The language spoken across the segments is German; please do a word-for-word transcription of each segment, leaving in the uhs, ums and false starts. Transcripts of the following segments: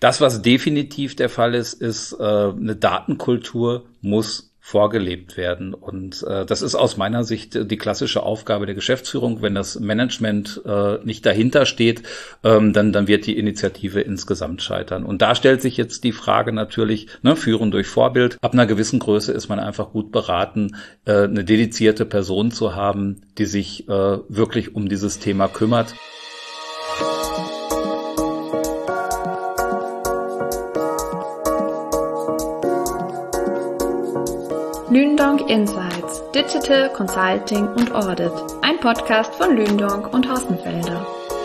Das, was definitiv der Fall ist, ist, äh, eine Datenkultur muss vorgelebt werden. Und äh, das ist aus meiner Sicht die klassische Aufgabe der Geschäftsführung. Wenn das Management äh, nicht dahinter steht, ähm, dann dann wird die Initiative insgesamt scheitern. Und da stellt sich jetzt die Frage natürlich, ne, Führen durch Vorbild. Ab einer gewissen Größe ist man einfach gut beraten, äh, eine dedizierte Person zu haben, die sich äh, wirklich um dieses Thema kümmert. Lündong Insights, Digital Consulting und Audit, ein Podcast von Lündong und Hossenfelder.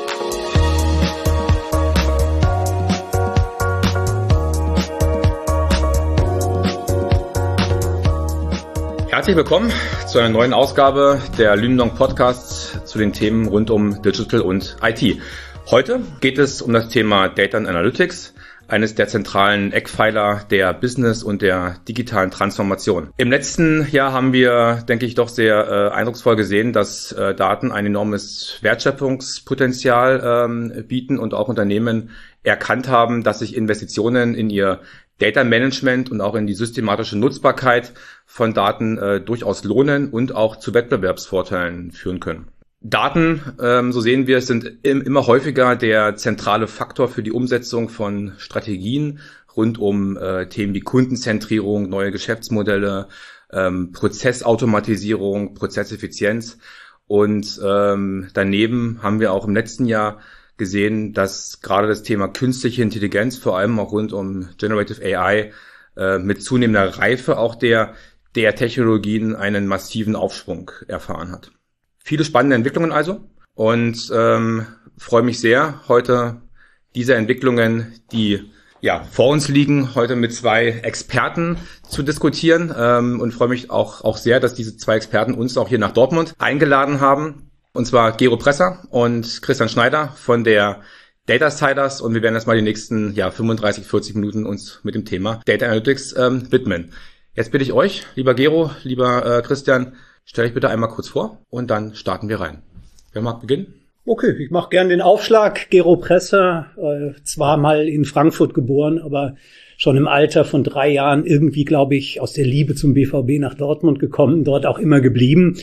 Herzlich willkommen zu einer neuen Ausgabe der Lündong Podcasts zu den Themen rund um Digital und I T. Heute geht es um das Thema Data and Analytics, eines der zentralen Eckpfeiler der Business- und der digitalen Transformation. Im letzten Jahr haben wir, denke ich, doch sehr äh, eindrucksvoll gesehen, dass äh, Daten ein enormes Wertschöpfungspotenzial ähm, bieten und auch Unternehmen erkannt haben, dass sich Investitionen in ihr Data Management und auch in die systematische Nutzbarkeit von Daten äh, durchaus lohnen und auch zu Wettbewerbsvorteilen führen können. Daten, ähm, so sehen wir es, sind im, immer häufiger der zentrale Faktor für die Umsetzung von Strategien rund um äh, Themen wie Kundenzentrierung, neue Geschäftsmodelle, ähm, Prozessautomatisierung, Prozesseffizienz. Und ähm, daneben haben wir auch im letzten Jahr gesehen, dass gerade das Thema künstliche Intelligenz, vor allem auch rund um Generative A I, äh, mit zunehmender Reife auch der, der Technologien einen massiven Aufschwung erfahren hat. Viele spannende Entwicklungen also und ähm, freue mich sehr, heute diese Entwicklungen, die ja vor uns liegen, heute mit zwei Experten zu diskutieren ähm, und freue mich auch auch sehr, dass diese zwei Experten uns auch hier nach Dortmund eingeladen haben, und zwar Gero Presser und Christian Schneider von der Datasiders, und wir werden jetzt mal die nächsten ja fünfunddreißig, vierzig Minuten uns mit dem Thema Data Analytics ähm, widmen. Jetzt bitte ich euch, lieber Gero, lieber äh, Christian, stell dich bitte einmal kurz vor und dann starten wir rein. Wer mag beginnen? Okay, ich mache gern den Aufschlag. Gero Presser, äh, zwar mal in Frankfurt geboren, aber schon im Alter von drei Jahren irgendwie, glaube ich, aus der Liebe zum B V B nach Dortmund gekommen, dort auch immer geblieben.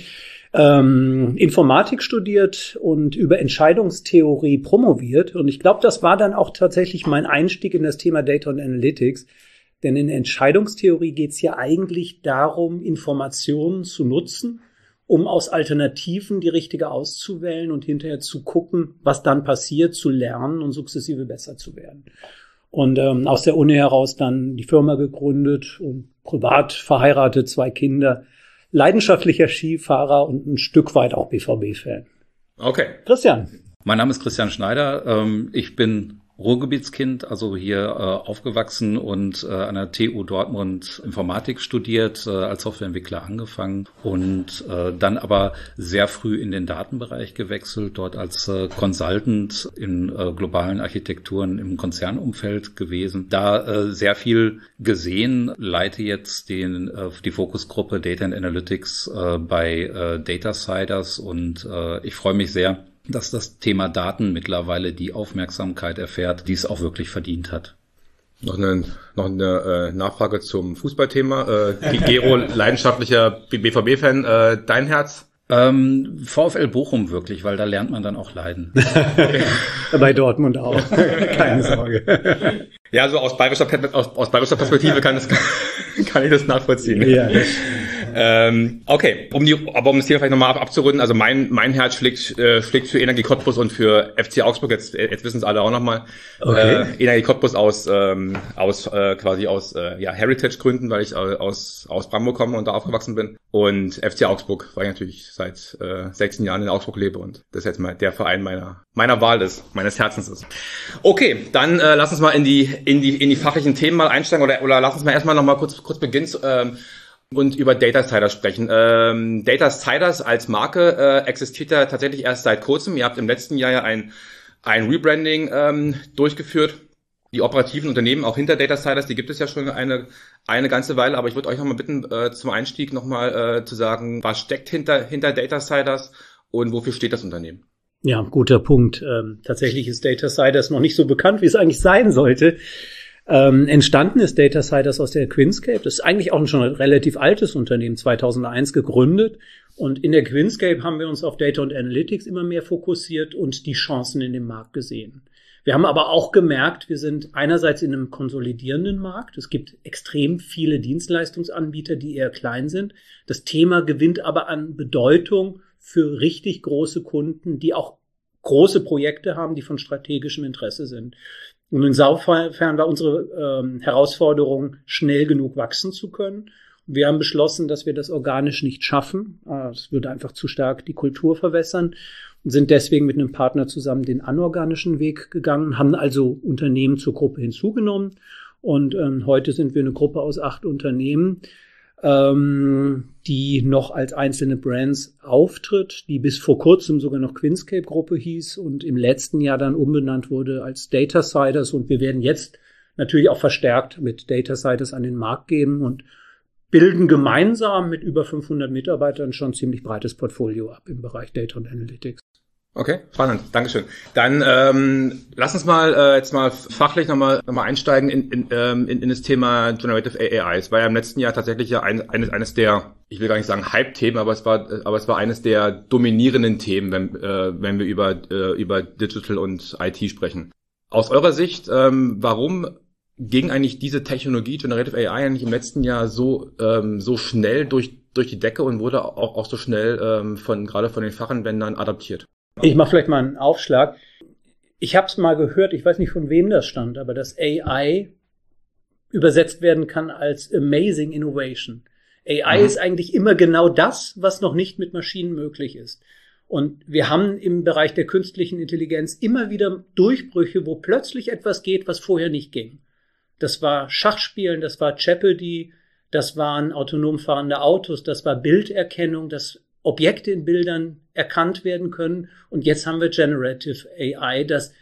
Ähm, Informatik studiert und über Entscheidungstheorie promoviert. Und ich glaube, das war dann auch tatsächlich mein Einstieg in das Thema Data und Analytics. Denn in Entscheidungstheorie geht es ja eigentlich darum, Informationen zu nutzen, um aus Alternativen die richtige auszuwählen und hinterher zu gucken, was dann passiert, zu lernen und sukzessive besser zu werden. Und ähm, aus der Uni heraus dann die Firma gegründet und privat verheiratet, zwei Kinder, leidenschaftlicher Skifahrer und ein Stück weit auch B V B-Fan. Okay. Christian. Mein Name ist Christian Schneider. Ähm, ich bin Ruhrgebietskind, also hier äh, aufgewachsen und äh, an der T U Dortmund Informatik studiert, äh, als Softwareentwickler angefangen und äh, dann aber sehr früh in den Datenbereich gewechselt, dort als äh, Consultant in äh, globalen Architekturen im Konzernumfeld gewesen. Da äh, sehr viel gesehen, leite jetzt den, äh, die Fokusgruppe Data and Analytics äh, bei äh, Datasiders und äh, ich freue mich sehr, dass das Thema Daten mittlerweile die Aufmerksamkeit erfährt, die es auch wirklich verdient hat. Noch eine, noch eine äh, Nachfrage zum Fußballthema. Äh, Gero, leidenschaftlicher B V B-Fan, äh, dein Herz? Ähm, VfL Bochum wirklich, weil da lernt man dann auch leiden. Bei Dortmund auch, keine Sorge. Ja, so aus bayerischer, aus, aus bayerischer Perspektive kann, das, kann ich das nachvollziehen. Ja. Ähm, okay, um die, aber um das Thema vielleicht nochmal ab, abzurunden, also mein mein Herz schlägt äh, schlägt für Energie Cottbus und für F C Augsburg. Jetzt jetzt wissen es alle auch nochmal. Okay. Äh, Energie Cottbus aus ähm, aus äh, quasi aus äh, ja Heritage Gründen, weil ich äh, aus aus Brandenburg komme und da aufgewachsen bin, und F C Augsburg, weil ich natürlich seit äh, sechzehn Jahren in Augsburg lebe und das jetzt mal der Verein meiner meiner Wahl ist, meines Herzens ist. Okay, dann äh, lass uns mal in die in die in die fachlichen Themen mal einsteigen oder oder lass uns mal erstmal noch mal kurz kurz beginnen. Ähm, und über Datasiders sprechen. Ähm, Datasiders als Marke äh, existiert ja tatsächlich erst seit kurzem. Ihr habt im letzten Jahr ja ein, ein Rebranding ähm, durchgeführt. Die operativen Unternehmen auch hinter Datasiders, die gibt es ja schon eine eine ganze Weile, aber ich würde euch nochmal bitten, äh, zum Einstieg nochmal äh, zu sagen, was steckt hinter hinter Datasiders und wofür steht das Unternehmen? Ja, guter Punkt. Ähm, tatsächlich ist Datasiders noch nicht so bekannt, wie es eigentlich sein sollte. Ähm, entstanden ist Datasiders aus der Quinscape. Das ist eigentlich auch schon ein relativ altes Unternehmen, zweitausendeins gegründet. Und in der Quinscape haben wir uns auf Data und Analytics immer mehr fokussiert und die Chancen in dem Markt gesehen. Wir haben aber auch gemerkt, wir sind einerseits in einem konsolidierenden Markt. Es gibt extrem viele Dienstleistungsanbieter, die eher klein sind. Das Thema gewinnt aber an Bedeutung für richtig große Kunden, die auch große Projekte haben, die von strategischem Interesse sind. Und insofern war unsere ähm, Herausforderung, schnell genug wachsen zu können. Wir haben beschlossen, dass wir das organisch nicht schaffen. Das würde einfach zu stark die Kultur verwässern und sind deswegen mit einem Partner zusammen den anorganischen Weg gegangen, haben also Unternehmen zur Gruppe hinzugenommen. Und ähm, heute sind wir eine Gruppe aus acht Unternehmen, ähm, die noch als einzelne Brands auftritt, die bis vor kurzem sogar noch Quinscape-Gruppe hieß und im letzten Jahr dann umbenannt wurde als Datasiders. Und wir werden jetzt natürlich auch verstärkt mit Datasiders an den Markt gehen und bilden gemeinsam mit über fünfhundert Mitarbeitern schon ein ziemlich breites Portfolio ab im Bereich Data und Analytics. Okay, spannend, Dankeschön. Dann ähm, lass uns mal äh, jetzt mal fachlich nochmal noch mal einsteigen in, in, ähm, in, in das Thema Generative A I. Es war ja im letzten Jahr tatsächlich ja ein, eines, eines der, ich will gar nicht sagen Hype-Themen, aber es war aber es war eines der dominierenden Themen, wenn, äh, wenn wir über, äh, über Digital und I T sprechen. Aus eurer Sicht, ähm, warum ging eigentlich diese Technologie Generative A I eigentlich im letzten Jahr so ähm, so schnell durch durch die Decke und wurde auch, auch so schnell ähm, von gerade von den Fachanwendern adaptiert? Ich mache vielleicht mal einen Aufschlag. Ich habe es mal gehört, ich weiß nicht, von wem das stand, aber dass A I übersetzt werden kann als Amazing Innovation. A I mhm. ist eigentlich immer genau das, was noch nicht mit Maschinen möglich ist. Und wir haben im Bereich der künstlichen Intelligenz immer wieder Durchbrüche, wo plötzlich etwas geht, was vorher nicht ging. Das war Schachspielen, das war Jeopardy, das waren autonom fahrende Autos, das war Bilderkennung, dass Objekte in Bildern erkannt werden können. Und jetzt haben wir Generative A I, dass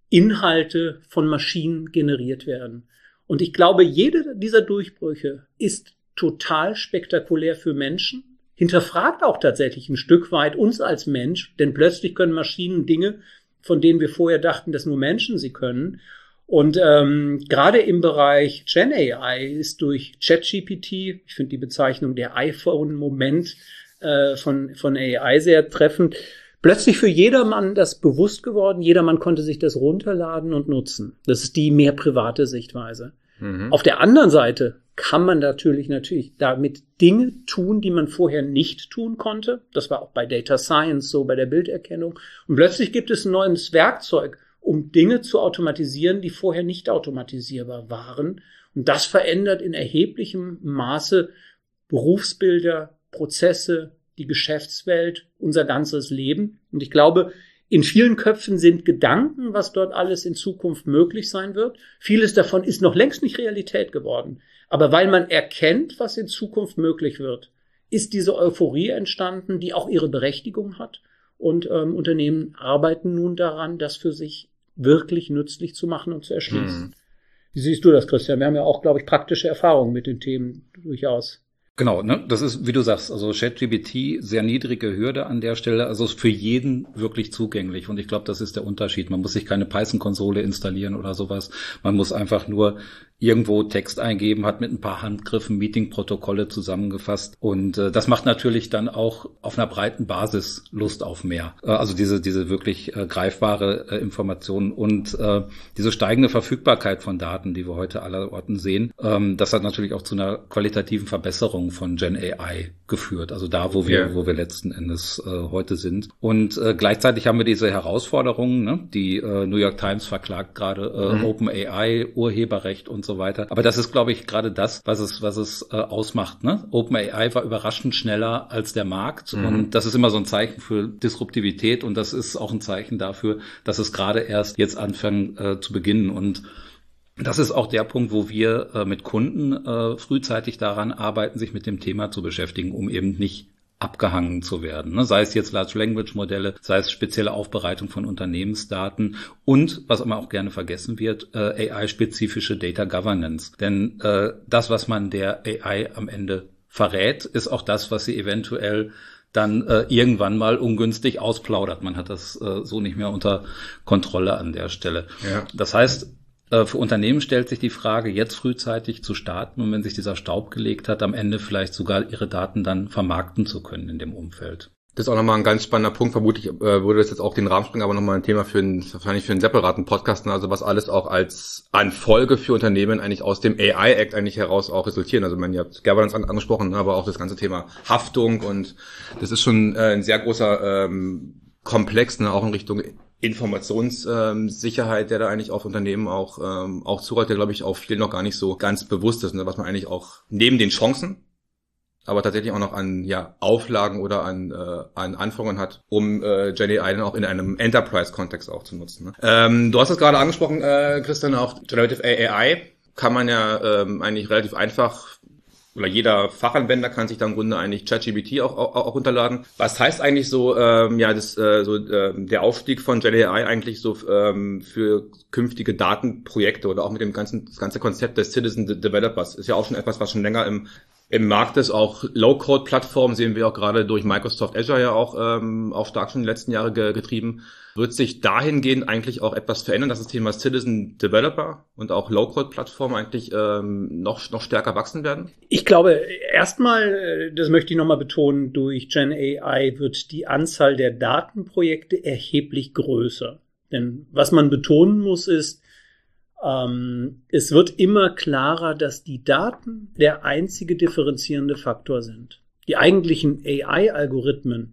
Inhalte von Maschinen generiert werden. Und ich glaube, jede dieser Durchbrüche ist total spektakulär für Menschen, hinterfragt auch tatsächlich ein Stück weit uns als Mensch, denn plötzlich können Maschinen Dinge, von denen wir vorher dachten, dass nur Menschen sie können. Und ähm, gerade im Bereich Gen A I ist durch ChatGPT, ich finde die Bezeichnung der iPhone-Moment äh, von von A I sehr treffend, plötzlich für jedermann das bewusst geworden. Jedermann konnte sich das runterladen und nutzen. Das ist die mehr private Sichtweise. Mhm. Auf der anderen Seite kann man natürlich natürlich damit Dinge tun, die man vorher nicht tun konnte. Das war auch bei Data Science so, bei der Bilderkennung. Und plötzlich gibt es ein neues Werkzeug, um Dinge zu automatisieren, die vorher nicht automatisierbar waren. Und das verändert in erheblichem Maße Berufsbilder, Prozesse, die Geschäftswelt, unser ganzes Leben. Und ich glaube, in vielen Köpfen sind Gedanken, was dort alles in Zukunft möglich sein wird. Vieles davon ist noch längst nicht Realität geworden. Aber weil man erkennt, was in Zukunft möglich wird, ist diese Euphorie entstanden, die auch ihre Berechtigung hat. Und ähm, Unternehmen arbeiten nun daran, das für sich wirklich nützlich zu machen und zu erschließen. Hm. Wie siehst du das, Christian? Wir haben ja auch, glaube ich, praktische Erfahrungen mit den Themen durchaus. Genau, ne? Das ist, wie du sagst, also ChatGPT, sehr niedrige Hürde an der Stelle, also für jeden wirklich zugänglich. Und ich glaube, das ist der Unterschied. Man muss sich keine Python-Konsole installieren oder sowas. Man muss einfach nur irgendwo Text eingeben, hat mit ein paar Handgriffen Meeting-Protokolle zusammengefasst. Und äh, das macht natürlich dann auch auf einer breiten Basis Lust auf mehr. Äh, also diese diese wirklich äh, greifbare äh, Informationen und äh, diese steigende Verfügbarkeit von Daten, die wir heute allerorten sehen, ähm, das hat natürlich auch zu einer qualitativen Verbesserung von Gen A I geführt. Also da, wo wir, yeah. wo wir letzten Endes äh, heute sind. Und äh, gleichzeitig haben wir diese Herausforderungen, ne? Die äh, New York Times verklagt gerade äh, mhm. OpenAI, Urheberrecht und so weiter. Aber das ist, glaube ich, gerade das, was es, was es äh, ausmacht. Ne? OpenAI war überraschend schneller als der Markt. Mhm. Und das ist immer so ein Zeichen für Disruptivität. Und das ist auch ein Zeichen dafür, dass es gerade erst jetzt anfängt äh, zu beginnen. Und das ist auch der Punkt, wo wir äh, mit Kunden äh, frühzeitig daran arbeiten, sich mit dem Thema zu beschäftigen, um eben nicht abgehangen zu werden. Ne? Sei es jetzt Large Language Modelle, sei es spezielle Aufbereitung von Unternehmensdaten und, was immer auch gerne vergessen wird, äh, A I-spezifische Data Governance. Denn äh, das, was man der A I am Ende verrät, ist auch das, was sie eventuell dann äh, irgendwann mal ungünstig ausplaudert. Man hat das äh, so nicht mehr unter Kontrolle an der Stelle. Ja. Das heißt, äh, für Unternehmen stellt sich die Frage, jetzt frühzeitig zu starten und wenn sich dieser Staub gelegt hat, am Ende vielleicht sogar ihre Daten dann vermarkten zu können in dem Umfeld. Das ist auch nochmal ein ganz spannender Punkt. Vermutlich äh, würde das jetzt auch den Rahmen springen, aber nochmal ein Thema für einen, wahrscheinlich für einen separaten Podcast. Also was alles auch als an Folge für Unternehmen eigentlich aus dem A I-Act eigentlich heraus auch resultieren. Also man, ihr habt Governance an, angesprochen, aber auch das ganze Thema Haftung und das ist schon äh, ein sehr großer ähm, Komplex, ne, auch in Richtung Informationssicherheit, ähm, der da eigentlich auf Unternehmen auch ähm, auch zurollt, der glaube ich auch vielen noch gar nicht so ganz bewusst ist, ne, was man eigentlich auch neben den Chancen aber tatsächlich auch noch an ja Auflagen oder an äh, an Anforderungen hat, um äh, Gen A I dann auch in einem Enterprise-Kontext auch zu nutzen. Ne? Ähm, du hast es gerade angesprochen, äh, Christian, auch Generative A I kann man ja ähm, eigentlich relativ einfach, oder jeder Fachanwender kann sich da im Grunde eigentlich ChatGPT auch, auch auch runterladen. Was heißt eigentlich so ähm, ja das äh, so äh, der Aufstieg von Gen A I eigentlich so ähm, für künftige Datenprojekte oder auch mit dem ganzen das ganze Konzept des Citizen Developers ist ja auch schon etwas, was schon länger im Im Markt ist. Auch Low-Code-Plattformen sehen wir auch gerade durch Microsoft Azure ja auch ähm, auch stark schon in den letzten Jahren ge- getrieben. Wird sich dahingehend eigentlich auch etwas verändern, dass das Thema Citizen Developer und auch Low-Code-Plattformen eigentlich ähm, noch noch stärker wachsen werden? Ich glaube, erstmal, das möchte ich nochmal betonen, durch Gen A I wird die Anzahl der Datenprojekte erheblich größer. Denn was man betonen muss, ist, Ähm, es wird immer klarer, dass die Daten der einzige differenzierende Faktor sind. Die eigentlichen A I-Algorithmen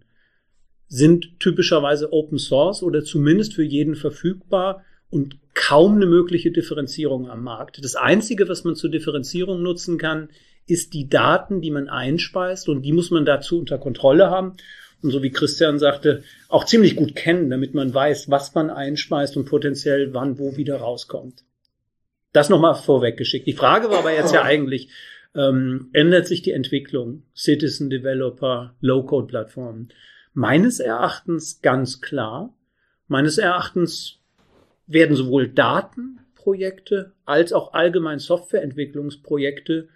sind typischerweise Open Source oder zumindest für jeden verfügbar und kaum eine mögliche Differenzierung am Markt. Das Einzige, was man zur Differenzierung nutzen kann, ist die Daten, die man einspeist und die muss man dazu unter Kontrolle haben. Und so wie Christian sagte, auch ziemlich gut kennen, damit man weiß, was man einspeist und potenziell wann wo wieder rauskommt. Das nochmal vorweggeschickt. Die Frage war aber jetzt ja eigentlich, ähm, ändert sich die Entwicklung? Citizen Developer, Low-Code-Plattformen. Meines Erachtens ganz klar. Meines Erachtens werden sowohl Datenprojekte als auch allgemein Softwareentwicklungsprojekte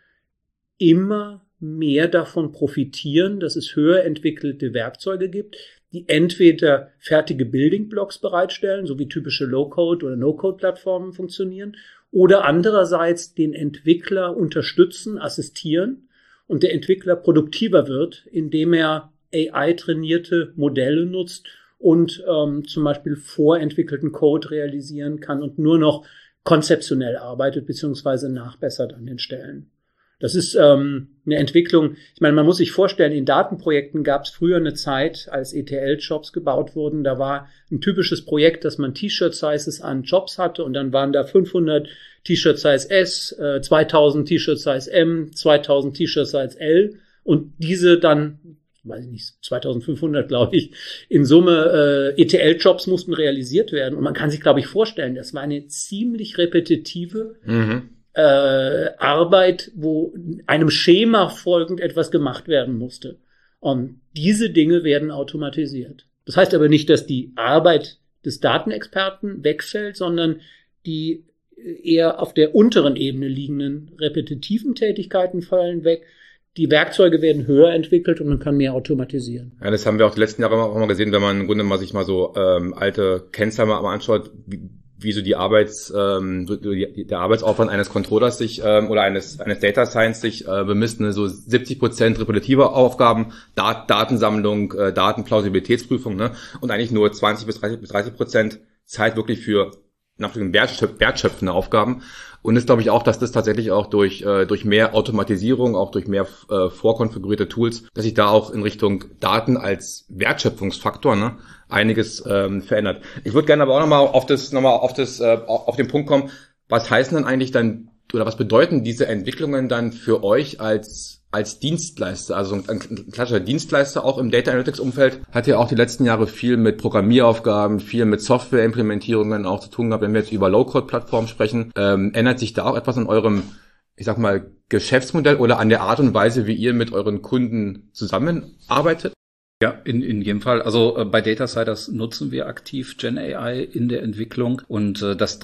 immer mehr davon profitieren, dass es höher entwickelte Werkzeuge gibt, die entweder fertige Building Blocks bereitstellen, so wie typische Low-Code- oder No-Code-Plattformen funktionieren, oder andererseits den Entwickler unterstützen, assistieren und der Entwickler produktiver wird, indem er A I-trainierte Modelle nutzt und ähm, zum Beispiel vorentwickelten Code realisieren kann und nur noch konzeptionell arbeitet bzw. nachbessert an den Stellen. Das ist ähm, eine Entwicklung, ich meine, man muss sich vorstellen, in Datenprojekten gab es früher eine Zeit, als E T L-Jobs gebaut wurden, da war ein typisches Projekt, dass man T-Shirt-Sizes an Jobs hatte und dann waren da fünfhundert T-Shirt-Size S, äh, zweitausend T-Shirt-Size M, zweitausend T-Shirt-Size L und diese dann, weiß ich nicht, zweitausendfünfhundert glaube ich, in Summe äh, E T L-Jobs mussten realisiert werden und man kann sich, glaube ich, vorstellen, das war eine ziemlich repetitive mhm. Äh, Arbeit, wo einem Schema folgend etwas gemacht werden musste. Und diese Dinge werden automatisiert. Das heißt aber nicht, dass die Arbeit des Datenexperten wegfällt, sondern die eher auf der unteren Ebene liegenden repetitiven Tätigkeiten fallen weg. Die Werkzeuge werden höher entwickelt und man kann mehr automatisieren. Ja, das haben wir auch die letzten Jahre auch mal gesehen, wenn man im Grunde mal sich mal so ähm, alte Kennzahlen mal anschaut, wie wie so die Arbeits, ähm, der Arbeitsaufwand eines Controllers sich ähm, oder eines eines Data Science sich äh, bemisst, ne, so siebzig Prozent repetitive Aufgaben, Dat- Datensammlung, äh, Datenplausibilitätsprüfung, ne, und eigentlich nur zwanzig bis dreißig Prozent Zeit wirklich für wertschöp- wertschöpfende Aufgaben. Und ist, glaube ich, auch, dass das tatsächlich auch durch äh, durch mehr Automatisierung, auch durch mehr äh, vorkonfigurierte Tools, dass sich da auch in Richtung Daten als Wertschöpfungsfaktor, ne, einiges ähm, verändert. Ich würde gerne aber auch nochmal auf das nochmal auf das äh, auf den Punkt kommen. Was heißen dann eigentlich dann oder was bedeuten diese Entwicklungen dann für euch als als Dienstleister? Also ein, ein klassischer Dienstleister auch im Data Analytics Umfeld hat ja auch die letzten Jahre viel mit Programmieraufgaben, viel mit Softwareimplementierungen auch zu tun gehabt. Wenn wir jetzt über Low-Code-Plattformen sprechen, ähm, ändert sich da auch etwas an eurem, ich sag mal, Geschäftsmodell oder an der Art und Weise, wie ihr mit euren Kunden zusammenarbeitet? Ja, in, in jedem Fall. Also äh, bei Datasiders nutzen wir aktiv Gen A I in der Entwicklung und äh, das trägt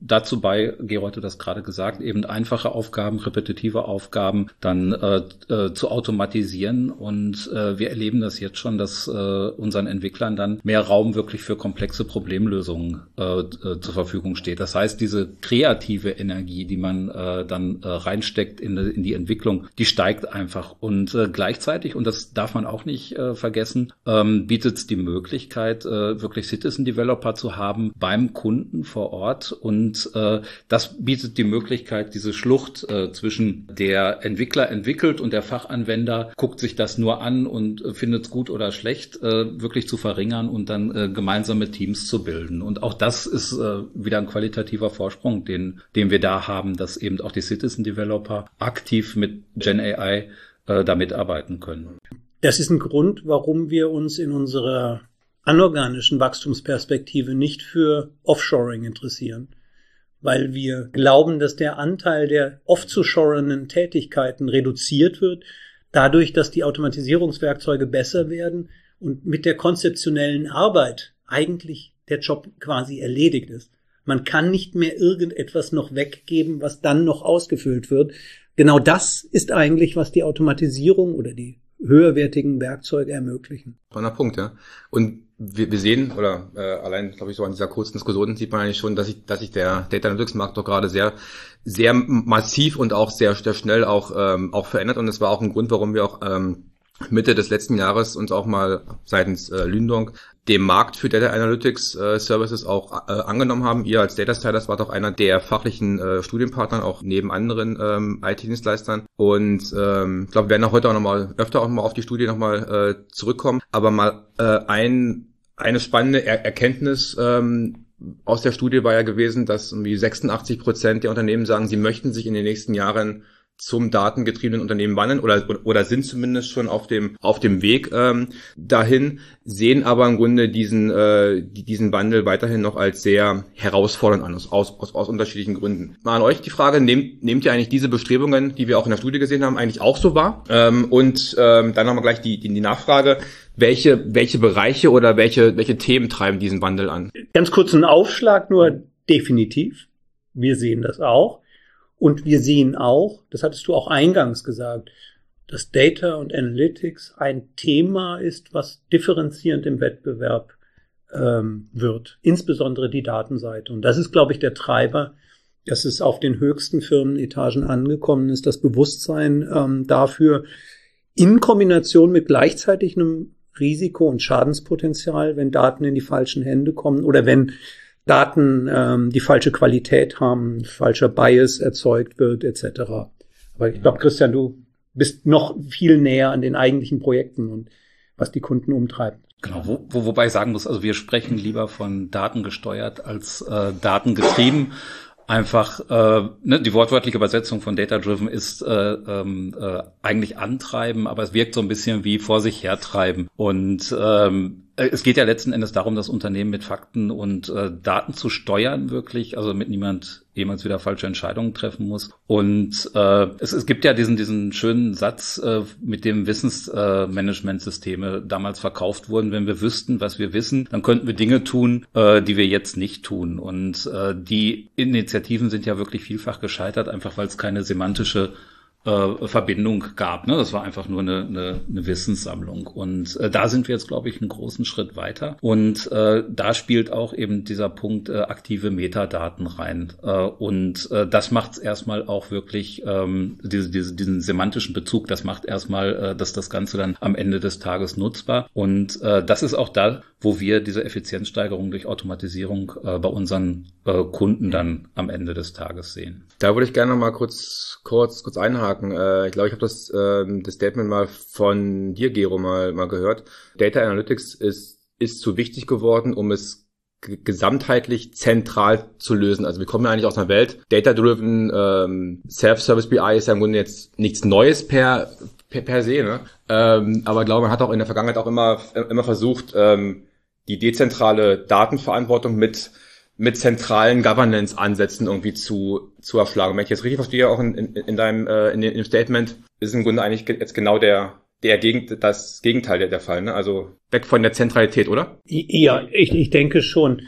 dazu bei, Gerold hat das gerade gesagt, eben einfache Aufgaben, repetitive Aufgaben dann äh, äh, zu automatisieren. Und äh, wir erleben das jetzt schon, dass äh, unseren Entwicklern dann mehr Raum wirklich für komplexe Problemlösungen äh, äh, zur Verfügung steht. Das heißt, diese kreative Energie, die man äh, dann äh, reinsteckt in, in die Entwicklung, die steigt einfach. Und äh, gleichzeitig, und das darf man auch nicht äh, vergessen, ähm, bietet es die Möglichkeit, äh, wirklich Citizen Developer zu haben beim Kunden vor Ort. Und äh, das bietet die Möglichkeit, diese Schlucht äh, zwischen der Entwickler entwickelt und der Fachanwender guckt sich das nur an und äh, findet es gut oder schlecht, äh, wirklich zu verringern und dann äh, gemeinsame Teams zu bilden. Und auch das ist äh, wieder ein qualitativer Vorsprung, den, den wir da haben, dass eben auch die Citizen Developer aktiv mit Gen A I äh, da mitarbeiten können. Das ist ein Grund, warum wir uns in unserer anorganischen Wachstumsperspektive nicht für Offshoring interessieren, weil wir glauben, dass der Anteil der off-zu-shorenden Tätigkeiten reduziert wird, dadurch, dass die Automatisierungswerkzeuge besser werden und mit der konzeptionellen Arbeit eigentlich der Job quasi erledigt ist. Man kann nicht mehr irgendetwas noch weggeben, was dann noch ausgefüllt wird. Genau das ist eigentlich, was die Automatisierung oder die höherwertigen Werkzeuge ermöglichen. Spannender Punkt, ja. Und wir, wir sehen, oder äh, allein, glaube ich, so an dieser kurzen Diskussion sieht man eigentlich schon, dass sich dass sich der Data Analytics Markt doch gerade sehr sehr massiv und auch sehr, sehr schnell auch ähm, auch verändert. Und es war auch ein Grund, warum wir auch ähm, Mitte des letzten Jahres uns auch mal seitens äh, Lündong dem Markt für Data Analytics äh, Services auch äh, angenommen haben. Ihr als Data Stylers wart auch einer der fachlichen äh, Studienpartner, auch neben anderen ähm, I T-Dienstleistern. Und ähm, ich glaube, wir werden auch heute auch nochmal öfter auch mal auf die Studie nochmal äh, zurückkommen. Aber mal äh, ein eine spannende er- Erkenntnis ähm, aus der Studie war ja gewesen, dass irgendwie sechsundachtzig Prozent der Unternehmen sagen, sie möchten sich in den nächsten Jahren zum datengetriebenen Unternehmen wandeln oder oder sind zumindest schon auf dem auf dem Weg ähm, dahin, sehen aber im Grunde diesen äh, diesen Wandel weiterhin noch als sehr herausfordernd an, aus, aus aus unterschiedlichen Gründen. Mal an euch die Frage, nehmt nehmt ihr eigentlich diese Bestrebungen, die wir auch in der Studie gesehen haben, eigentlich auch so wahr? Ähm, und ähm, dann nochmal gleich die, die die Nachfrage, welche welche Bereiche oder welche welche Themen treiben diesen Wandel an? Ganz kurz ein Aufschlag nur, definitiv. Wir sehen das auch. Und wir sehen auch, das hattest du auch eingangs gesagt, dass Data und Analytics ein Thema ist, was differenzierend im Wettbewerb ähm, wird, insbesondere die Datenseite. Und das ist, glaube ich, der Treiber, dass es auf den höchsten Firmenetagen angekommen ist, das Bewusstsein ähm, dafür in Kombination mit gleichzeitig einem Risiko- und Schadenspotenzial, wenn Daten in die falschen Hände kommen oder wenn Daten ähm, die falsche Qualität haben, falscher Bias erzeugt wird, et cetera. Aber ich glaube, Christian, du bist noch viel näher an den eigentlichen Projekten und was die Kunden umtreibt. Genau, wo, wo, wobei ich sagen muss, also wir sprechen lieber von Daten gesteuert als äh, Daten getrieben. Einfach, äh, ne, die wortwörtliche Übersetzung von Data-Driven ist äh, äh, eigentlich antreiben, aber es wirkt so ein bisschen wie vor sich hertreiben. Und ähm, es geht ja letzten Endes darum, das Unternehmen mit Fakten und äh, Daten zu steuern, wirklich, also damit niemand jemals wieder falsche Entscheidungen treffen muss. Und äh, es, es gibt ja diesen diesen schönen Satz, äh, mit dem Wissensmanagementsysteme äh, damals verkauft wurden. Wenn wir wüssten, was wir wissen, dann könnten wir Dinge tun, äh, die wir jetzt nicht tun. Und äh, die Initiativen sind ja wirklich vielfach gescheitert, einfach weil es keine semantische Äh, Verbindung gab. Ne? Das war einfach nur eine, eine, eine Wissenssammlung. Und äh, da sind wir jetzt, glaube ich, einen großen Schritt weiter. Und äh, da spielt auch eben dieser Punkt äh, aktive Metadaten rein. Äh, und äh, das macht es erstmal auch wirklich, ähm, diese, diese, diesen semantischen Bezug, das macht erstmal, äh, dass das Ganze dann am Ende des Tages nutzbar. Und äh, das ist auch da, wo wir diese Effizienzsteigerung durch Automatisierung äh, bei unseren äh, Kunden dann am Ende des Tages sehen. Da würde ich gerne noch mal kurz kurz kurz einhaken. Äh, ich glaube, ich habe das äh, das Statement mal von dir, Gero, mal mal gehört. Data Analytics ist ist zu wichtig geworden, um es g- gesamtheitlich zentral zu lösen. Also wir kommen ja eigentlich aus einer Welt, Data-Driven ähm, Self-Service B I ist ja im Grunde jetzt nichts Neues per per, per se, ne? Ähm, aber ich glaube, man hat auch in der Vergangenheit auch immer immer versucht, ähm, die dezentrale Datenverantwortung mit mit zentralen Governance-Ansätzen irgendwie zu zu erschlagen. Wenn ich jetzt richtig verstehe, auch in, in, in deinem äh, in dem Statement ist im Grunde eigentlich jetzt genau der der Gegend das Gegenteil der, der Fall, ne? Also weg von der Zentralität, oder? Ja, ich, ich denke schon.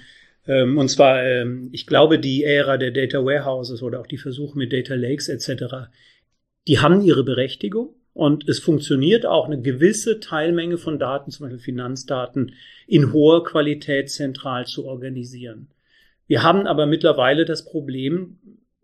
Und zwar, ich glaube, die Ära der Data Warehouses oder auch die Versuche mit Data Lakes et cetera, die haben ihre Berechtigung und es funktioniert auch, eine gewisse Teilmenge von Daten, zum Beispiel Finanzdaten, in hoher Qualität zentral zu organisieren. Wir haben aber mittlerweile das Problem,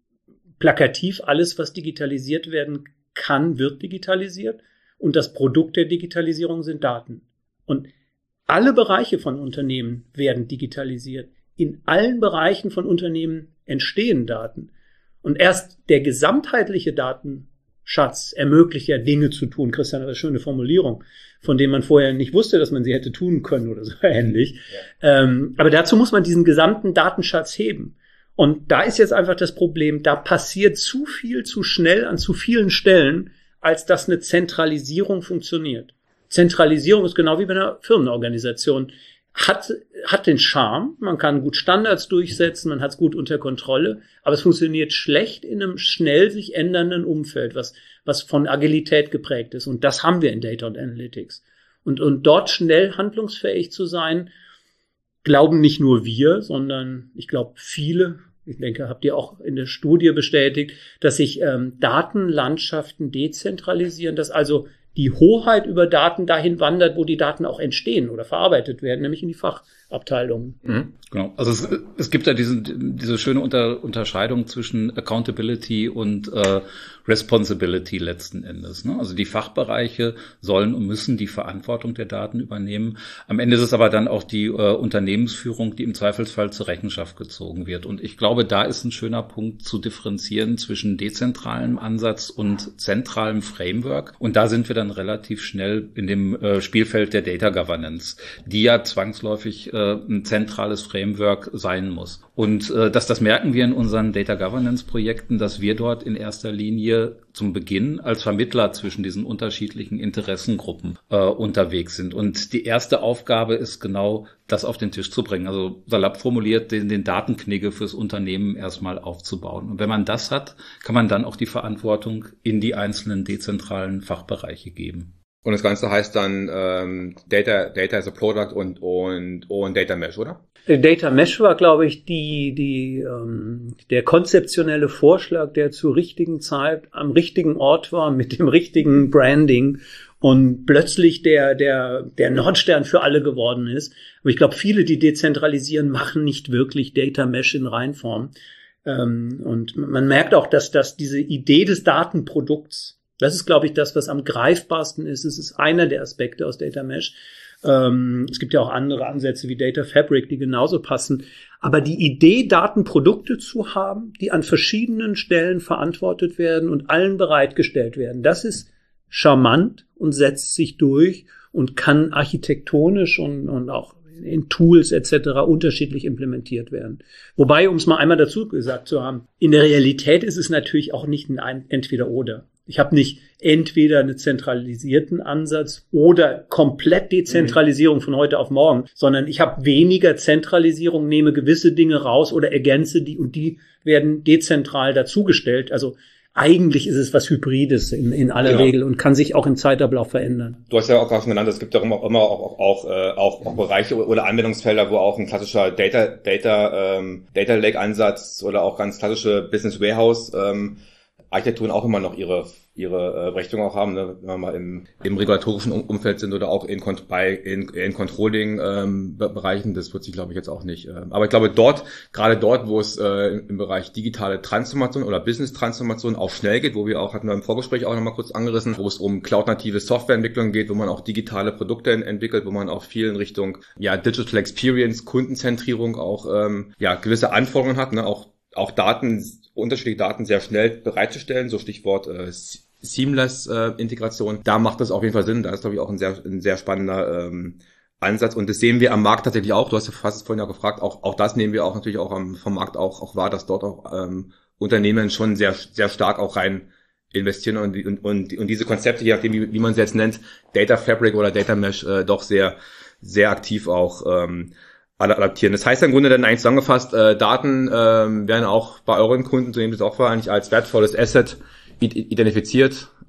plakativ alles, was digitalisiert werden kann, wird digitalisiert und das Produkt der Digitalisierung sind Daten. Und alle Bereiche von Unternehmen werden digitalisiert. In allen Bereichen von Unternehmen entstehen Daten. Und erst der gesamtheitliche Datenschatz ermöglicht ja Dinge zu tun. Christian hat eine schöne Formulierung, von denen man vorher nicht wusste, dass man sie hätte tun können oder so ähnlich. Ja. Ähm, aber dazu muss man diesen gesamten Datenschatz heben. Und da ist jetzt einfach das Problem, da passiert zu viel, zu schnell an zu vielen Stellen, als dass eine Zentralisierung funktioniert. Zentralisierung ist genau wie bei einer Firmenorganisation. Hat, hat den Charme, man kann gut Standards durchsetzen, man hat es gut unter Kontrolle, aber es funktioniert schlecht in einem schnell sich ändernden Umfeld, was, was von Agilität geprägt ist. Und das haben wir in Data und Analytics. Und, und dort schnell handlungsfähig zu sein, glauben nicht nur wir, sondern ich glaube viele, ich denke, habt ihr auch in der Studie bestätigt, dass sich ähm, Datenlandschaften dezentralisieren, dass also die Hoheit über Daten dahin wandert, wo die Daten auch entstehen oder verarbeitet werden, nämlich in die Fachabteilungen. Mhm, genau. Also es, es gibt ja diesen, diese schöne Unter, Unterscheidung zwischen Accountability und äh, Responsibility letzten Endes. Ne? Also die Fachbereiche sollen und müssen die Verantwortung der Daten übernehmen. Am Ende ist es aber dann auch die äh, Unternehmensführung, die im Zweifelsfall zur Rechenschaft gezogen wird. Und ich glaube, da ist ein schöner Punkt zu differenzieren zwischen dezentralem Ansatz und zentralem Framework. Und da sind wir dann relativ schnell in dem äh, Spielfeld der Data Governance, die ja zwangsläufig äh, ein zentrales Framework sein muss. Und äh, dass das merken wir in unseren Data Governance Projekten, dass wir dort in erster Linie zum Beginn als Vermittler zwischen diesen unterschiedlichen Interessengruppen äh, unterwegs sind. Und die erste Aufgabe ist genau, das auf den Tisch zu bringen. Also salopp formuliert, den, den Datenknigge fürs Unternehmen erstmal aufzubauen. Und wenn man das hat, kann man dann auch die Verantwortung in die einzelnen dezentralen Fachbereiche geben. Und das Ganze heißt dann ähm, Data, Data as a Product und, und, und Data Mesh, oder? Data Mesh war, glaube ich, die, die, ähm, der konzeptionelle Vorschlag, der zur richtigen Zeit am richtigen Ort war, mit dem richtigen Branding und plötzlich der, der, der Nordstern für alle geworden ist. Aber ich glaube, viele, die dezentralisieren, machen nicht wirklich Data Mesh in Reinform. Ähm, und man merkt auch, dass, dass diese Idee des Datenprodukts, das ist, glaube ich, das, was am greifbarsten ist. Es ist einer der Aspekte aus Data Mesh. Ähm, es gibt ja auch andere Ansätze wie Data Fabric, die genauso passen. Aber die Idee, Datenprodukte zu haben, die an verschiedenen Stellen verantwortet werden und allen bereitgestellt werden, das ist charmant und setzt sich durch und kann architektonisch und, und auch in Tools et cetera unterschiedlich implementiert werden. Wobei, um es mal einmal dazu gesagt zu haben, in der Realität ist es natürlich auch nicht ein Entweder-Oder. Ich habe nicht entweder einen zentralisierten Ansatz oder komplett Dezentralisierung von heute auf morgen, sondern ich habe weniger Zentralisierung, nehme gewisse Dinge raus oder ergänze die und die werden dezentral dazugestellt. Also eigentlich ist es was Hybrides in, in aller genau. Regel und kann sich auch im Zeitablauf verändern. Du hast ja auch gerade schon genannt, es gibt ja immer, immer auch, auch, äh, auch, auch Bereiche oder Anwendungsfelder, wo auch ein klassischer Data, Data, ähm, Data Lake Ansatz oder auch ganz klassische Business Warehouse ähm, Architekturen auch immer noch ihre ihre äh, Berechtigung auch haben, ne? Wenn wir mal im, im regulatorischen um- Umfeld sind oder auch in bei in, in Controlling ähm, Bereichen, das wird sich, glaube ich, jetzt auch nicht. Ähm, aber ich glaube, dort, gerade dort, wo es äh, im Bereich digitale Transformation oder Business-Transformation auch schnell geht, wo wir auch, hatten wir im Vorgespräch auch nochmal kurz angerissen, wo es um cloud-native Softwareentwicklung geht, wo man auch digitale Produkte entwickelt, wo man auch viel in Richtung ja Digital Experience, Kundenzentrierung auch ähm, ja gewisse Anforderungen hat, ne? Auch auch Daten, unterschiedliche Daten sehr schnell bereitzustellen, so Stichwort äh, Seamless äh, Integration. Da macht das auf jeden Fall Sinn. Da ist, glaube ich, auch ein sehr ein sehr spannender ähm, Ansatz. Und das sehen wir am Markt tatsächlich auch. Du hast ja fast vorhin ja gefragt. Auch auch das nehmen wir auch natürlich auch am, vom Markt auch auch wahr, dass dort auch ähm, Unternehmen schon sehr sehr stark auch rein investieren und und und, und diese Konzepte, je nachdem wie, wie man sie jetzt nennt, Data Fabric oder Data Mesh, äh, doch sehr sehr aktiv auch ähm, adaptieren. Das heißt im Grunde dann eigentlich zusammengefasst, äh, Daten ähm, werden auch bei euren Kunden, so nehmen Sie es auch wahr, eigentlich als wertvolles Asset identifiziert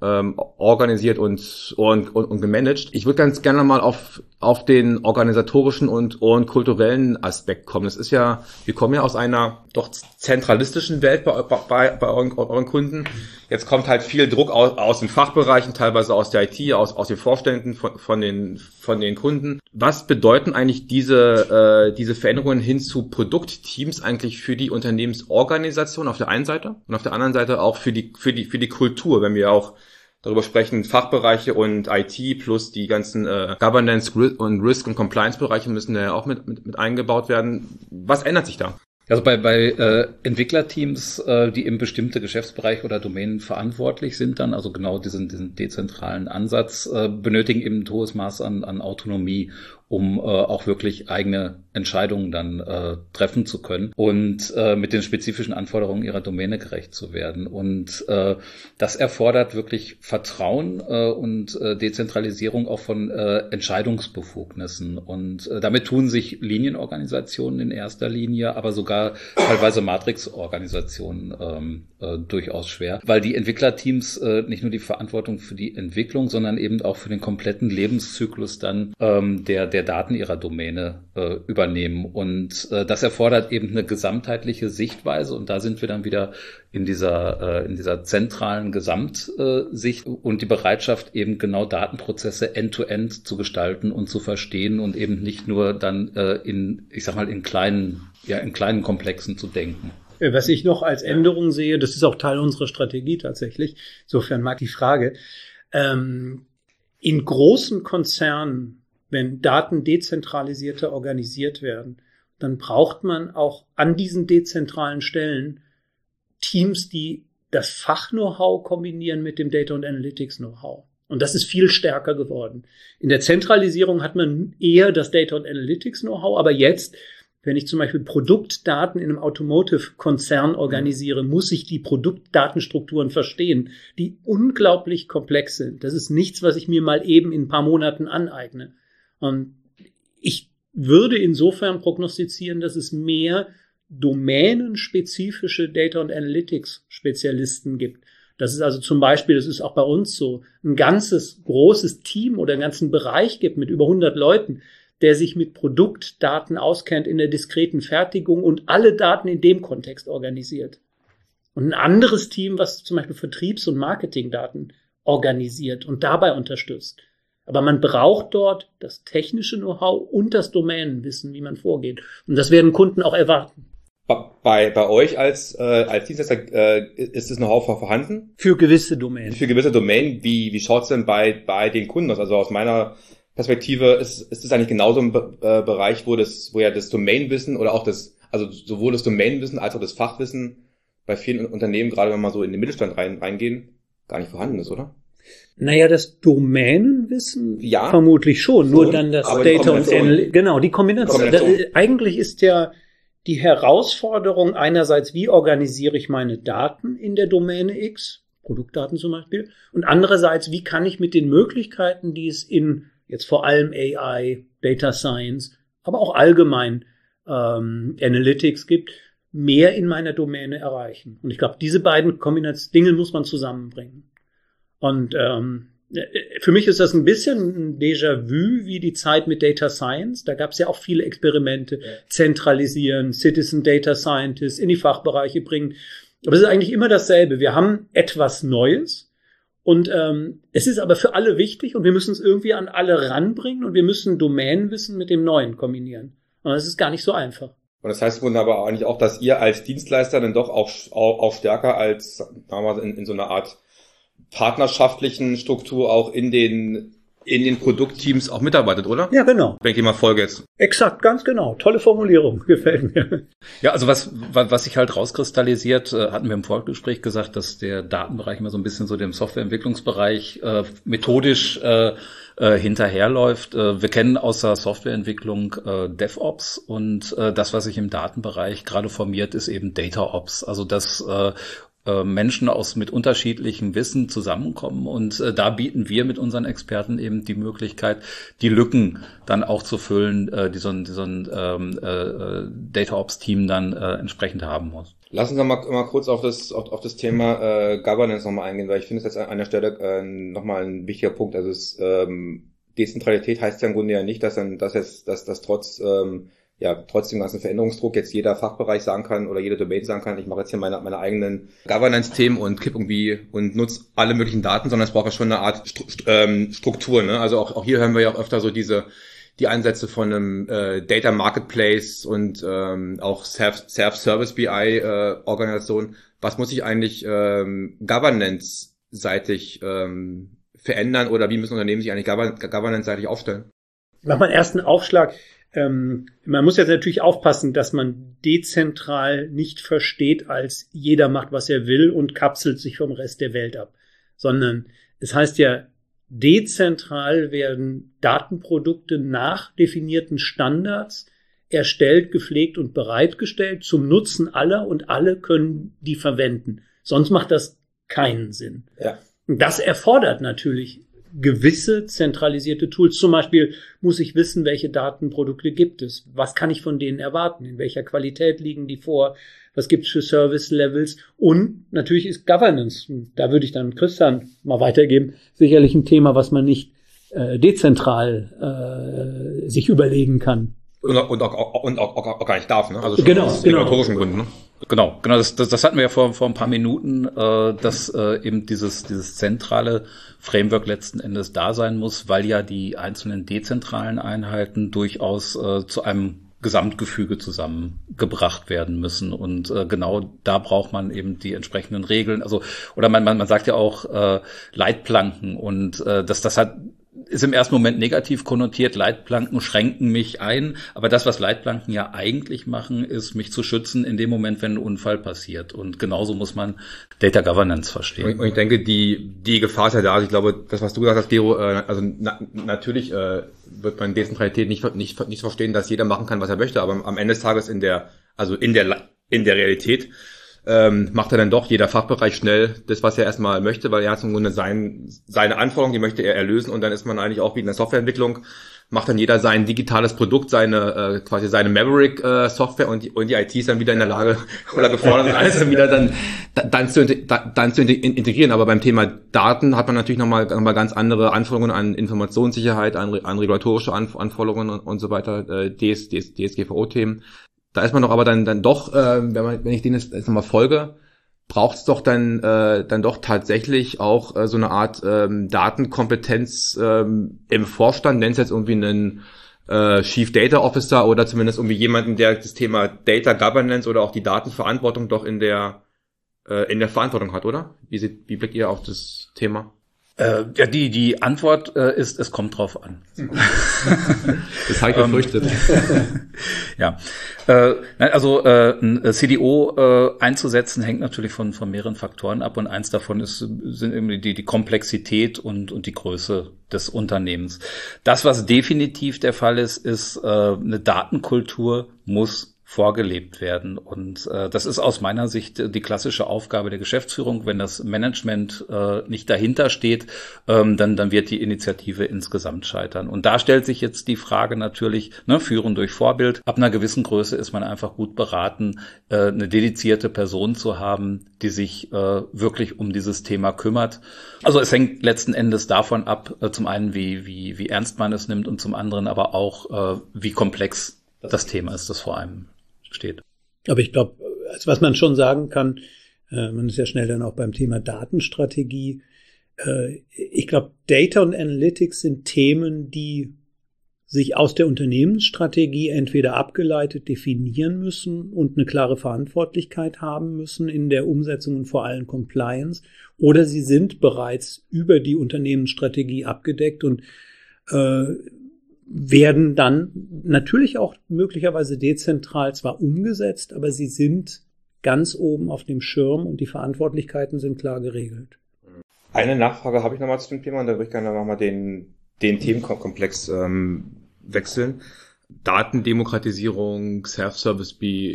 ähm, organisiert und, und, und, und gemanagt. Ich würde ganz gerne mal auf, auf den organisatorischen und, und kulturellen Aspekt kommen. Das ist ja, wir kommen ja aus einer doch zentralistischen Welt bei, bei, bei euren, euren Kunden. Jetzt kommt halt viel Druck aus, aus den Fachbereichen, teilweise aus der I T, aus, aus den Vorständen von, von den, von den Kunden. Was bedeuten eigentlich diese, äh, diese Veränderungen hin zu Produktteams eigentlich für die Unternehmensorganisation auf der einen Seite und auf der anderen Seite auch für die, für die, für die Kultur, wenn wir auch darüber sprechen, Fachbereiche und I T plus die ganzen äh, Governance und Risk- und Compliance-Bereiche müssen ja auch mit, mit, mit eingebaut werden. Was ändert sich da? Also bei, bei äh, Entwicklerteams, äh, die im bestimmte Geschäftsbereich oder Domänen verantwortlich sind dann, also genau diesen, diesen dezentralen Ansatz, äh, benötigen eben ein hohes Maß an, an Autonomie, um äh, auch wirklich eigene Entscheidungen dann äh, treffen zu können und äh, mit den spezifischen Anforderungen ihrer Domäne gerecht zu werden. Und äh, das erfordert wirklich Vertrauen äh, und äh, Dezentralisierung auch von äh, Entscheidungsbefugnissen. Und äh, damit tun sich Linienorganisationen in erster Linie, aber sogar teilweise Matrixorganisationen ähm, äh, durchaus schwer, weil die Entwicklerteams äh, nicht nur die Verantwortung für die Entwicklung, sondern eben auch für den kompletten Lebenszyklus dann ähm, der der Daten ihrer Domäne äh, übernehmen. Und äh, das erfordert eben eine gesamtheitliche Sichtweise. Und da sind wir dann wieder in dieser äh, in dieser zentralen Gesamtsicht und die Bereitschaft, eben genau Datenprozesse end-to-end zu gestalten und zu verstehen und eben nicht nur dann äh, in, ich sag mal, in kleinen, ja, in kleinen Komplexen zu denken. Was ich noch als Änderung sehe, das ist auch Teil unserer Strategie tatsächlich. Insofern mag die Frage, ähm, in großen Konzernen, wenn Daten dezentralisierter organisiert werden, dann braucht man auch an diesen dezentralen Stellen Teams, die das Fach-Know-how kombinieren mit dem Data- und Analytics-Know-how. Und das ist viel stärker geworden. In der Zentralisierung hat man eher das Data- und Analytics-Know-how, aber jetzt, wenn ich zum Beispiel Produktdaten in einem Automotive-Konzern organisiere, muss ich die Produktdatenstrukturen verstehen, die unglaublich komplex sind. Das ist nichts, was ich mir mal eben in ein paar Monaten aneigne. Und ich würde insofern prognostizieren, dass es mehr domänenspezifische Data- und Analytics-Spezialisten gibt. Das ist also zum Beispiel, das ist auch bei uns so, ein ganzes großes Team oder einen ganzen Bereich gibt mit über hundert Leuten, der sich mit Produktdaten auskennt in der diskreten Fertigung und alle Daten in dem Kontext organisiert. Und ein anderes Team, was zum Beispiel Vertriebs- und Marketingdaten organisiert und dabei unterstützt. Aber man braucht dort das technische Know-how und das Domänenwissen, wie man vorgeht. Und das werden Kunden auch erwarten. Bei, bei euch als, äh, als Dienstleister äh, ist das Know-how vorhanden? Für gewisse Domänen. Für gewisse Domänen. Wie, wie schaut's denn bei, bei den Kunden aus? Also aus meiner Perspektive ist, ist das eigentlich genauso ein Be- äh, Bereich, wo das, wo ja das Domänenwissen oder auch das, also sowohl das Domänenwissen als auch das Fachwissen bei vielen Unternehmen, gerade wenn wir mal so in den Mittelstand rein, reingehen, gar nicht vorhanden ist, oder? Naja, das Domänenwissen ja, vermutlich schon, nur so, dann das Data und Analytics. Genau, die Kombination. Kombination. Das, eigentlich ist ja die Herausforderung einerseits, wie organisiere ich meine Daten in der Domäne X, Produktdaten zum Beispiel, und andererseits, wie kann ich mit den Möglichkeiten, die es in jetzt vor allem A I, Data Science, aber auch allgemein ähm, Analytics gibt, mehr in meiner Domäne erreichen. Und ich glaube, diese beiden Kombination Dinge muss man zusammenbringen. Und ähm, für mich ist das ein bisschen ein Déjà-vu wie die Zeit mit Data Science. Da gab es ja auch viele Experimente. Ja. Zentralisieren, Citizen Data Scientists in die Fachbereiche bringen. Aber es ist eigentlich immer dasselbe. Wir haben etwas Neues und ähm, es ist aber für alle wichtig und wir müssen es irgendwie an alle ranbringen und wir müssen Domänenwissen mit dem Neuen kombinieren. Und das ist gar nicht so einfach. Und das heißt wunderbar eigentlich auch, dass ihr als Dienstleister dann doch auch, auch, auch stärker als sagen wir mal, in, in so einer Art partnerschaftlichen Struktur auch in den in den Produktteams auch mitarbeitet, oder? Ja, genau. Wenn ich mal folge jetzt. Exakt, ganz genau. Tolle Formulierung, gefällt mir. Ja, also was was sich halt rauskristallisiert, hatten wir im Vorgespräch gesagt, dass der Datenbereich immer so ein bisschen so dem Softwareentwicklungsbereich äh, methodisch äh, äh, hinterherläuft. Äh, wir kennen aus der Softwareentwicklung äh, DevOps und äh, das, was sich im Datenbereich gerade formiert, ist eben DataOps. Also das äh, äh, Menschen aus mit unterschiedlichem Wissen zusammenkommen und äh, da bieten wir mit unseren Experten eben die Möglichkeit, die Lücken dann auch zu füllen, äh, die so ein, die so ein ähm, äh, DataOps-Team dann äh, entsprechend haben muss. Lass uns noch mal, mal kurz auf das auf, auf das Thema äh, Governance nochmal eingehen, weil ich finde es jetzt an einer Stelle äh, nochmal ein wichtiger Punkt. Also es, ähm, Dezentralität heißt ja im Grunde ja nicht, dass dann, dass jetzt, dass das trotz ähm, ja trotz dem ganzen Veränderungsdruck jetzt jeder Fachbereich sagen kann oder jede Domain sagen kann, ich mache jetzt hier meine meine eigenen Governance-Themen und kipp irgendwie und nutze alle möglichen Daten, sondern es braucht ja schon eine Art Stru- St- ähm, Struktur. Ne? Also auch auch hier hören wir ja auch öfter so diese die Ansätze von einem äh, Data Marketplace und ähm, auch Self, Self-Service B I äh, Organisation. Was muss ich eigentlich ähm, Governance-seitig ähm, verändern oder wie müssen Unternehmen sich eigentlich Govern- Governance-seitig aufstellen? Ich mache mal einen ersten Aufschlag. Ähm, man muss jetzt natürlich aufpassen, dass man dezentral nicht versteht, als jeder macht, was er will und kapselt sich vom Rest der Welt ab, sondern es heißt ja, dezentral werden Datenprodukte nach definierten Standards erstellt, gepflegt und bereitgestellt zum Nutzen aller und alle können die verwenden. Sonst macht das keinen Sinn. Ja. Und das erfordert natürlich gewisse zentralisierte Tools. Zum Beispiel muss ich wissen, welche Datenprodukte gibt es. Was kann ich von denen erwarten? In welcher Qualität liegen die vor? Was gibt es für Service-Levels? Und natürlich ist Governance, da würde ich dann Christian mal weitergeben, sicherlich ein Thema, was man nicht äh, dezentral äh, sich überlegen kann. Und, und, auch, und auch, auch gar nicht darf, ne? Also schon genau, aus genau. regulatorischen Gründen, ne? Genau, genau, das, das, das hatten wir ja vor, vor ein paar Minuten, äh, dass äh, eben dieses, dieses zentrale Framework letzten Endes da sein muss, weil ja die einzelnen dezentralen Einheiten durchaus äh, zu einem Gesamtgefüge zusammengebracht werden müssen. Und äh, genau da braucht man eben die entsprechenden Regeln. Also, oder man, man, man sagt ja auch äh, Leitplanken und äh, das, das hat ist im ersten Moment negativ konnotiert. Leitplanken schränken mich ein. Aber das, was Leitplanken ja eigentlich machen, ist, mich zu schützen in dem Moment, wenn ein Unfall passiert. Und genauso muss man Data Governance verstehen. Und ich denke, die die Gefahr ist ja da. Also ich glaube, das, was du gesagt hast, Gero, äh, also na, natürlich äh, wird man Dezentralität nicht, nicht, nicht verstehen, dass jeder machen kann, was er möchte. Aber am Ende des Tages in der, also in der, in der Realität, Ähm, macht er dann doch jeder Fachbereich schnell das, was er erstmal möchte, weil er hat im Grunde sein, seine Anforderungen, die möchte er erlösen und dann ist man eigentlich auch wie in der Softwareentwicklung, macht dann jeder sein digitales Produkt, seine äh, quasi seine Maverick-Software äh, und, die, und die I T ist dann wieder in der Lage oder gefordert, alles dann wieder dann, dann, zu, dann zu integrieren. Aber beim Thema Daten hat man natürlich nochmal noch mal ganz andere Anforderungen an Informationssicherheit, an, an regulatorische Anforderungen und, und so weiter, äh, D S G V O-Themen. Da ist man doch aber dann dann doch, äh, wenn man wenn ich denen jetzt, jetzt nochmal folge, braucht es doch dann äh, dann doch tatsächlich auch äh, so eine Art ähm, Datenkompetenz ähm, im Vorstand, nennt es jetzt irgendwie einen äh, Chief Data Officer oder zumindest irgendwie jemanden, der das Thema Data Governance oder auch die Datenverantwortung doch in der äh, in der Verantwortung hat, oder? Wie sieht, wie blickt ihr auf das Thema? Äh, ja, die die Antwort äh, ist, es kommt drauf an. Das habe ich befürchtet. Ja, äh, also äh, ein C D O äh, einzusetzen hängt natürlich von von mehreren Faktoren ab und eins davon ist sind irgendwie die die Komplexität und und die Größe des Unternehmens. Das, was definitiv der Fall ist, ist äh, eine Datenkultur muss vorgelebt werden. Und äh, das ist aus meiner Sicht die klassische Aufgabe der Geschäftsführung. Wenn das Management äh, nicht dahinter steht, ähm, dann, dann wird die Initiative insgesamt scheitern. Und da stellt sich jetzt die Frage natürlich, ne, führen durch Vorbild. Ab einer gewissen Größe ist man einfach gut beraten, äh, eine dedizierte Person zu haben, die sich äh, wirklich um dieses Thema kümmert. Also es hängt letzten Endes davon ab, äh, zum einen, wie, wie, wie ernst man es nimmt und zum anderen aber auch, äh, wie komplex das Thema ist, das vor allem steht. Aber ich glaube, also was man schon sagen kann, äh, man ist ja schnell dann auch beim Thema Datenstrategie. Äh, ich glaube, Data und Analytics sind Themen, die sich aus der Unternehmensstrategie entweder abgeleitet definieren müssen und eine klare Verantwortlichkeit haben müssen in der Umsetzung und vor allem Compliance, oder sie sind bereits über die Unternehmensstrategie abgedeckt und äh, werden dann natürlich auch möglicherweise dezentral zwar umgesetzt, aber sie sind ganz oben auf dem Schirm und die Verantwortlichkeiten sind klar geregelt. Eine Nachfrage habe ich nochmal zu dem Thema und dann würde ich gerne nochmal den, den Themenkomplex ähm, wechseln. Datendemokratisierung, Self-Service B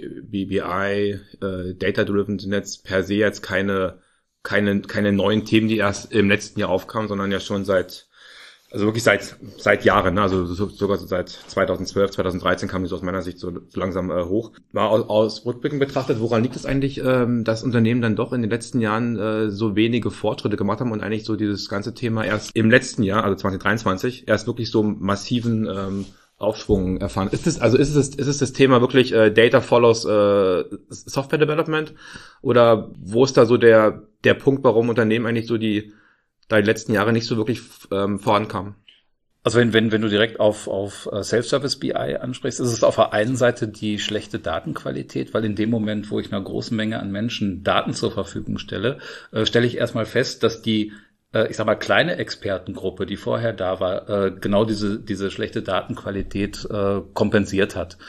I, äh, Data-Driven Netz per se jetzt keine, keine, keine neuen Themen, die erst im letzten Jahr aufkamen, sondern ja schon seit, also wirklich seit, seit Jahren, ne? Also so, sogar so seit zweitausendzwölf, zweitausenddreizehn kam die so aus meiner Sicht so, so langsam äh, hoch. Mal aus, aus Rückblicken betrachtet, woran liegt es eigentlich, ähm, dass Unternehmen dann doch in den letzten Jahren äh, so wenige Fortschritte gemacht haben und eigentlich so dieses ganze Thema erst im letzten Jahr, also zwanzig dreiundzwanzig, erst wirklich so massiven ähm, Aufschwung erfahren. Ist es also ist es ist es das Thema wirklich äh, Data follows äh, Software Development, oder wo ist da so der der Punkt, warum Unternehmen eigentlich so die da die letzten Jahre nicht so wirklich ähm, vorankamen? Also wenn wenn wenn du direkt auf auf Self-Service B I ansprichst, ist es auf der einen Seite die schlechte Datenqualität, weil in dem Moment, wo ich einer großen Menge an Menschen Daten zur Verfügung stelle, äh, stelle ich erstmal fest, dass die ich sag mal, kleine Expertengruppe, die vorher da war, äh, genau diese diese schlechte Datenqualität äh, kompensiert hat.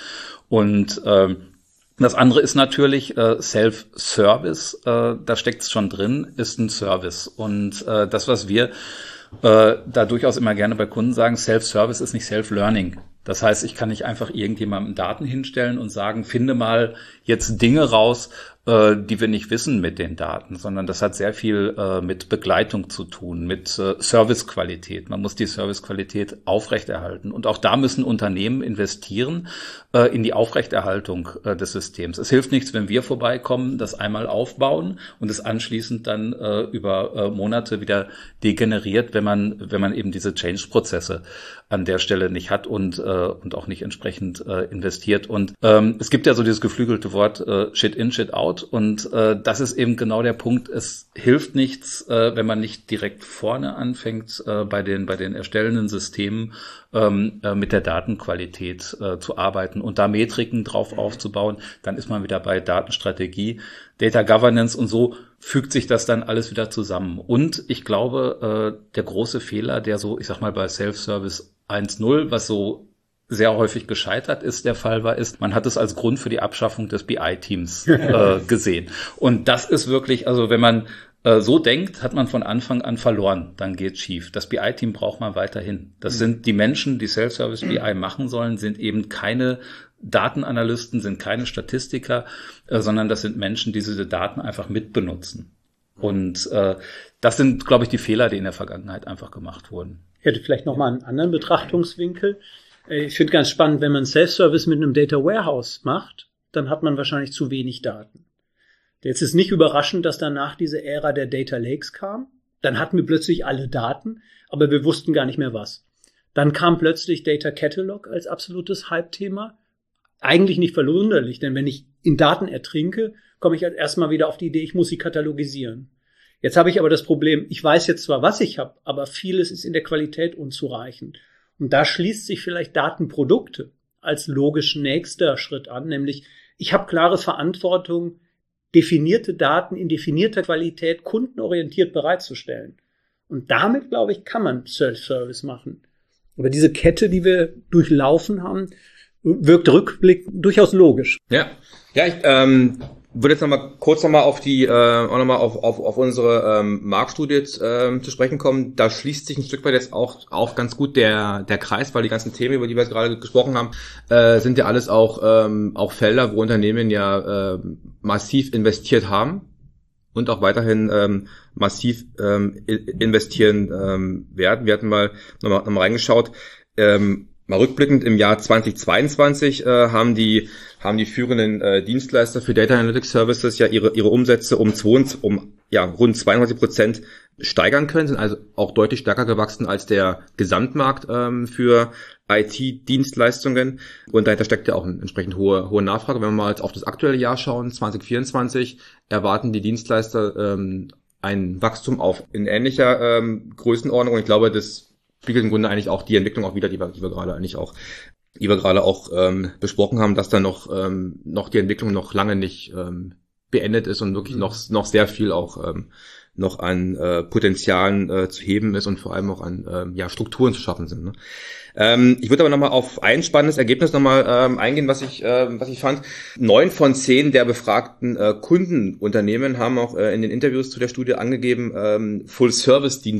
Und ähm, das andere ist natürlich äh, Self-Service, äh, da steckt es schon drin, ist ein Service. Und äh, das, was wir äh, da durchaus immer gerne bei Kunden sagen, Self-Service ist nicht Self-Learning. Das heißt, ich kann nicht einfach irgendjemandem Daten hinstellen und sagen, finde mal jetzt Dinge raus, äh, die wir nicht wissen mit den Daten, sondern das hat sehr viel äh, mit Begleitung zu tun, mit äh, Servicequalität. Man muss die Servicequalität aufrechterhalten. Und auch da müssen Unternehmen investieren äh, in die Aufrechterhaltung äh, des Systems. Es hilft nichts, wenn wir vorbeikommen, das einmal aufbauen und es anschließend dann äh, über äh, Monate wieder degeneriert, wenn man wenn man eben diese Change-Prozesse an der Stelle nicht hat und äh, und auch nicht entsprechend äh, investiert. Und ähm, es gibt ja so dieses geflügelte Wort äh, Shit in, Shit out. Und äh, das ist eben genau der Punkt. Es hilft nichts, äh, wenn man nicht direkt vorne anfängt, äh, bei den bei den erstellenden Systemen ähm, äh, mit der Datenqualität äh, zu arbeiten und da Metriken drauf aufzubauen. Dann ist man wieder bei Datenstrategie, Data Governance, und so fügt sich das dann alles wieder zusammen. Und ich glaube, äh, der große Fehler, der so, ich sag mal, bei Self-Service eins Punkt null, was so sehr häufig gescheitert ist, der Fall war, ist, man hat es als Grund für die Abschaffung des B I-Teams äh, gesehen. Und das ist wirklich, also wenn man äh, so denkt, hat man von Anfang an verloren, dann geht's schief. Das B I-Team braucht man weiterhin. Das mhm. sind die Menschen, die Self-Service B I machen sollen, sind eben keine Datenanalysten, sind keine Statistiker, äh, sondern das sind Menschen, die diese Daten einfach mitbenutzen. Und äh, das sind, glaube ich, die Fehler, die in der Vergangenheit einfach gemacht wurden. Ich hätte vielleicht nochmal einen anderen Betrachtungswinkel. Ich finde ganz spannend, wenn man Self-Service mit einem Data Warehouse macht, dann hat man wahrscheinlich zu wenig Daten. Jetzt ist nicht überraschend, dass danach diese Ära der Data Lakes kam. Dann hatten wir plötzlich alle Daten, aber wir wussten gar nicht mehr was. Dann kam plötzlich Data Catalog als absolutes Hype-Thema. Eigentlich nicht verwunderlich, denn wenn ich in Daten ertrinke, komme ich halt erstmal wieder auf die Idee, ich muss sie katalogisieren. Jetzt habe ich aber das Problem, ich weiß jetzt zwar, was ich habe, aber vieles ist in der Qualität unzureichend. Und da schließt sich vielleicht Datenprodukte als logisch nächster Schritt an, nämlich ich habe klare Verantwortung, definierte Daten in definierter Qualität kundenorientiert bereitzustellen. Und damit, glaube ich, kann man Self-Service machen. Aber diese Kette, die wir durchlaufen haben, wirkt rückblickend durchaus logisch. Ja, ja, ich ähm, würde jetzt nochmal kurz nochmal auf die, äh, auch nochmal auf, auf, auf unsere ähm, Marktstudie jetzt, ähm, zu sprechen kommen. Da schließt sich ein Stück weit jetzt auch, auch ganz gut der, der Kreis, weil die ganzen Themen, über die wir jetzt gerade gesprochen haben, äh, sind ja alles auch, ähm, auch Felder, wo Unternehmen ja äh, massiv investiert haben und auch weiterhin ähm, massiv ähm, investieren ähm, werden. Wir hatten mal nochmal noch mal reingeschaut. Ähm, Mal rückblickend im Jahr zweitausendzweiundzwanzig äh, haben die haben die führenden äh, Dienstleister für Data Analytics Services ja ihre ihre Umsätze um, zweiundzwanzig, um ja rund zweiundzwanzig Prozent steigern können, sind also auch deutlich stärker gewachsen als der Gesamtmarkt ähm, für I T-Dienstleistungen. Und dahinter steckt ja auch eine entsprechend hohe hohe Nachfrage. Wenn wir mal auf das aktuelle Jahr schauen, zwanzig vierundzwanzig, erwarten die Dienstleister ähm, ein Wachstum auf in ähnlicher ähm, Größenordnung. Und ich glaube, das spiegelt im Grunde eigentlich auch die Entwicklung auch wieder, die wir, die wir gerade eigentlich auch, die wir gerade auch ähm, besprochen haben, dass da noch ähm, noch die Entwicklung noch lange nicht ähm, beendet ist und wirklich noch noch sehr viel auch ähm, noch an äh, Potenzialen äh, zu heben ist und vor allem auch an ähm, ja Strukturen zu schaffen sind. Ne? Ähm, ich würde aber nochmal auf ein spannendes Ergebnis nochmal ähm, eingehen, was ich äh, was ich fand. Neun von zehn der befragten äh, Kundenunternehmen haben auch äh, in den Interviews zu der Studie angegeben, ähm,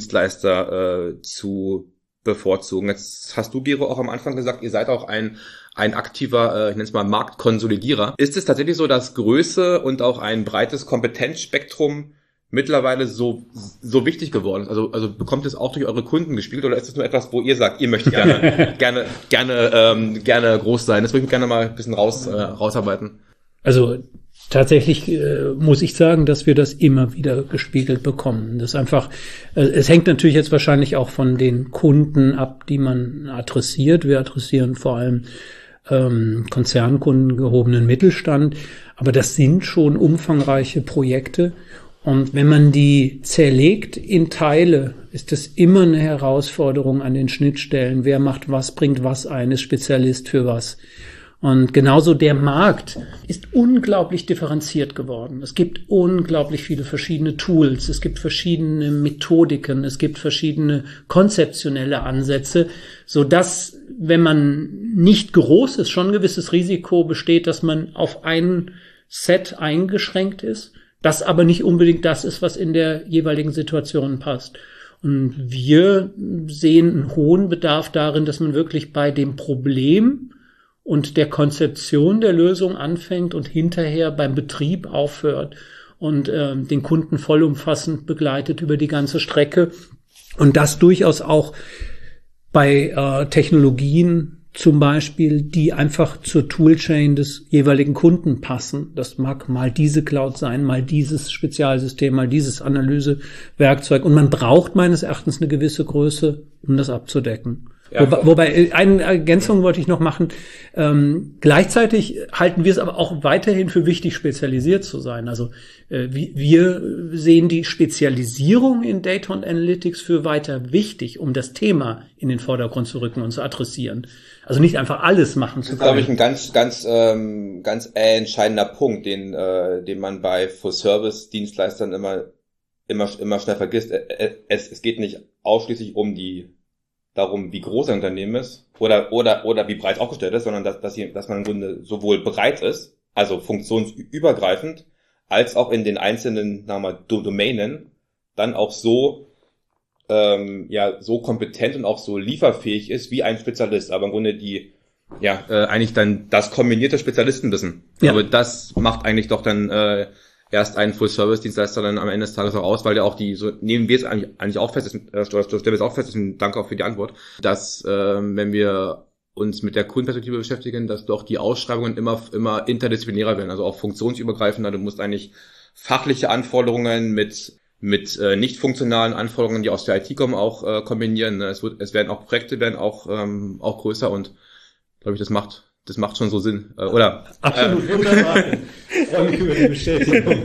Full-Service-Dienstleister äh, zu bevorzugen. Jetzt hast du, Gero, auch am Anfang gesagt, ihr seid auch ein ein aktiver, äh, ich nenne es mal Marktkonsolidierer. Ist es tatsächlich so, dass Größe und auch ein breites Kompetenzspektrum mittlerweile so so wichtig geworden ist? Also also bekommt es auch durch eure Kunden gespiegelt oder ist es nur etwas, wo ihr sagt, ihr möchtet gerne gerne gerne ähm, gerne groß sein? Das würde ich gerne mal ein bisschen raus äh, rausarbeiten. Also tatsächlich äh, muss ich sagen, dass wir das immer wieder gespiegelt bekommen. Das ist einfach, äh, es hängt natürlich jetzt wahrscheinlich auch von den Kunden ab, die man adressiert. Wir adressieren vor allem ähm, Konzernkunden, gehobenen Mittelstand, aber das sind schon umfangreiche Projekte. Und wenn man die zerlegt in Teile, ist es immer eine Herausforderung an den Schnittstellen. Wer macht was, bringt was ein, ist Spezialist für was. Und genauso der Markt ist unglaublich differenziert geworden. Es gibt unglaublich viele verschiedene Tools, es gibt verschiedene Methodiken, es gibt verschiedene konzeptionelle Ansätze, so dass, wenn man nicht groß ist, schon ein gewisses Risiko besteht, dass man auf ein Set eingeschränkt ist, das aber nicht unbedingt das ist, was in der jeweiligen Situation passt. Und wir sehen einen hohen Bedarf darin, dass man wirklich bei dem Problem und der Konzeption der Lösung anfängt und hinterher beim Betrieb aufhört und äh, den Kunden vollumfassend begleitet über die ganze Strecke. Und das durchaus auch bei äh, Technologien zum Beispiel, die einfach zur Toolchain des jeweiligen Kunden passen. Das mag mal diese Cloud sein, mal dieses Spezialsystem, mal dieses Analysewerkzeug. Und man braucht meines Erachtens eine gewisse Größe, um das abzudecken. Ja, wobei, wobei, eine Ergänzung wollte ich noch machen. Ähm, gleichzeitig halten wir es aber auch weiterhin für wichtig, spezialisiert zu sein. Also äh, wir sehen die Spezialisierung in Data und Analytics für weiter wichtig, um das Thema in den Vordergrund zu rücken und zu adressieren. Also nicht einfach alles machen zu können. Das ist, glaube ich, ein ganz, ganz, ähm, ganz entscheidender Punkt, den, äh, den man bei Full-Service-Dienstleistern immer, immer, immer schnell vergisst. Es, es geht nicht ausschließlich um die darum, wie groß ein Unternehmen ist oder oder oder wie breit aufgestellt ist, sondern dass dass, hier, dass man im Grunde sowohl bereit ist, also funktionsübergreifend, als auch in den einzelnen sagen wir, Domänen dann auch so ähm, ja so kompetent und auch so lieferfähig ist wie ein Spezialist. Aber im Grunde die ja äh, eigentlich dann das kombinierte Spezialistenwissen. Ja. Aber das macht eigentlich doch dann äh, erst einen Full-Service-Dienstleister dann am Ende des Tages auch aus, weil der auch die, so nehmen wir es eigentlich, eigentlich auch fest, das, das stellen wir es auch fest, deswegen danke auch für die Antwort, dass ähm, wenn wir uns mit der Kundenperspektive beschäftigen, dass doch die Ausschreibungen immer immer interdisziplinärer werden, also auch funktionsübergreifender. Du musst eigentlich fachliche Anforderungen mit mit äh, nicht funktionalen Anforderungen, die aus der I T kommen, auch äh, kombinieren. Es wird, es werden auch Projekte werden auch ähm, auch größer und glaube ich, das macht Das macht schon so Sinn, äh, oder? Absolut, wunderbar. Freue mich über die Bestätigung.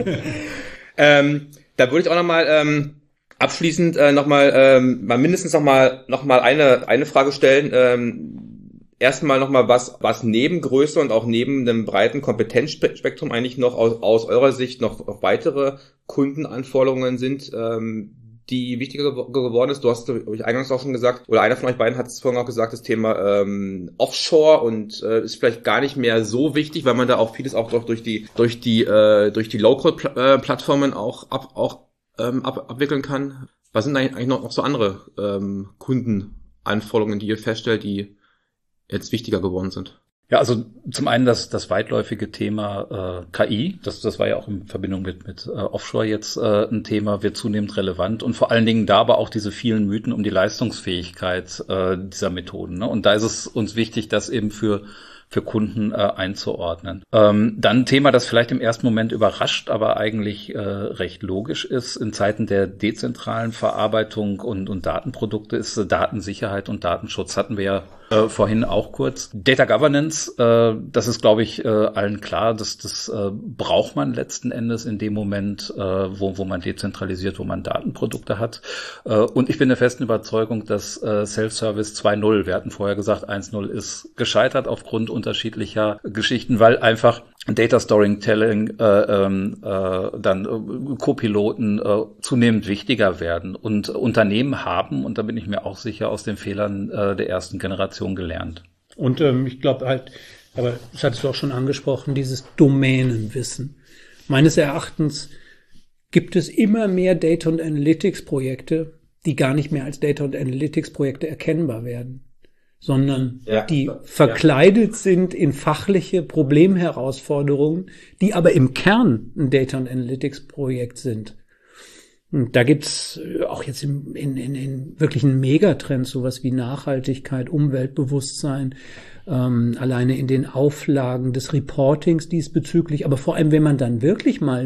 ähm, da würde ich auch nochmal ähm, abschließend äh, nochmal ähm, mal mindestens nochmal noch mal eine eine Frage stellen. Ähm, Erstmal nochmal, was was neben Größe und auch neben einem breiten Kompetenzspektrum eigentlich noch aus, aus eurer Sicht noch, noch weitere Kundenanforderungen sind, ähm, die wichtiger geworden ist. Du hast, habe ich eingangs auch schon gesagt, oder einer von euch beiden hat es vorhin auch gesagt, das Thema ähm, Offshore und äh, ist vielleicht gar nicht mehr so wichtig, weil man da auch vieles auch durch die durch die äh, durch die Low-Code-Plattformen auch ab, auch ähm, ab, abwickeln kann. Was sind eigentlich noch, noch so andere ähm, Kundenanforderungen, die ihr feststellt, die jetzt wichtiger geworden sind? Ja, also zum einen das das weitläufige Thema äh, K I, das das war ja auch in Verbindung mit mit äh, Offshore jetzt äh, ein Thema, wird zunehmend relevant und vor allen Dingen da aber auch diese vielen Mythen um die Leistungsfähigkeit äh, dieser Methoden, ne? Und da ist es uns wichtig, das eben für für Kunden äh, einzuordnen. Ähm, dann ein Thema, das vielleicht im ersten Moment überrascht, aber eigentlich äh, recht logisch ist. In Zeiten der dezentralen Verarbeitung und, und Datenprodukte ist äh, Datensicherheit und Datenschutz. Hatten wir ja äh, vorhin auch kurz. Data Governance, äh, das ist, glaube ich, äh, allen klar. Das, das äh, braucht man letzten Endes in dem Moment, äh, wo, wo man dezentralisiert, wo man Datenprodukte hat. Äh, und ich bin der festen Überzeugung, dass äh, Self-Service zwei Punkt null, wir hatten vorher gesagt, eins Punkt null ist gescheitert aufgrund unterschiedlicher Geschichten, weil einfach Data Storytelling, äh, äh, dann äh, Co-Piloten äh, zunehmend wichtiger werden. Und Unternehmen haben, und da bin ich mir auch sicher, aus den Fehlern äh, der ersten Generation gelernt. Und ähm, ich glaube halt, aber das hattest du auch schon angesprochen, dieses Domänenwissen. Meines Erachtens gibt es immer mehr Data- und Analytics-Projekte, die gar nicht mehr als Data- und Analytics-Projekte erkennbar werden. sondern ja, die verkleidet ja. sind in fachliche Problemherausforderungen, die aber im Kern ein Data and Analytics Projekt sind. Und da gibt's auch jetzt in, in, in wirklichen Megatrends sowas wie Nachhaltigkeit, Umweltbewusstsein, ähm, alleine in den Auflagen des Reportings diesbezüglich, aber vor allem, wenn man dann wirklich mal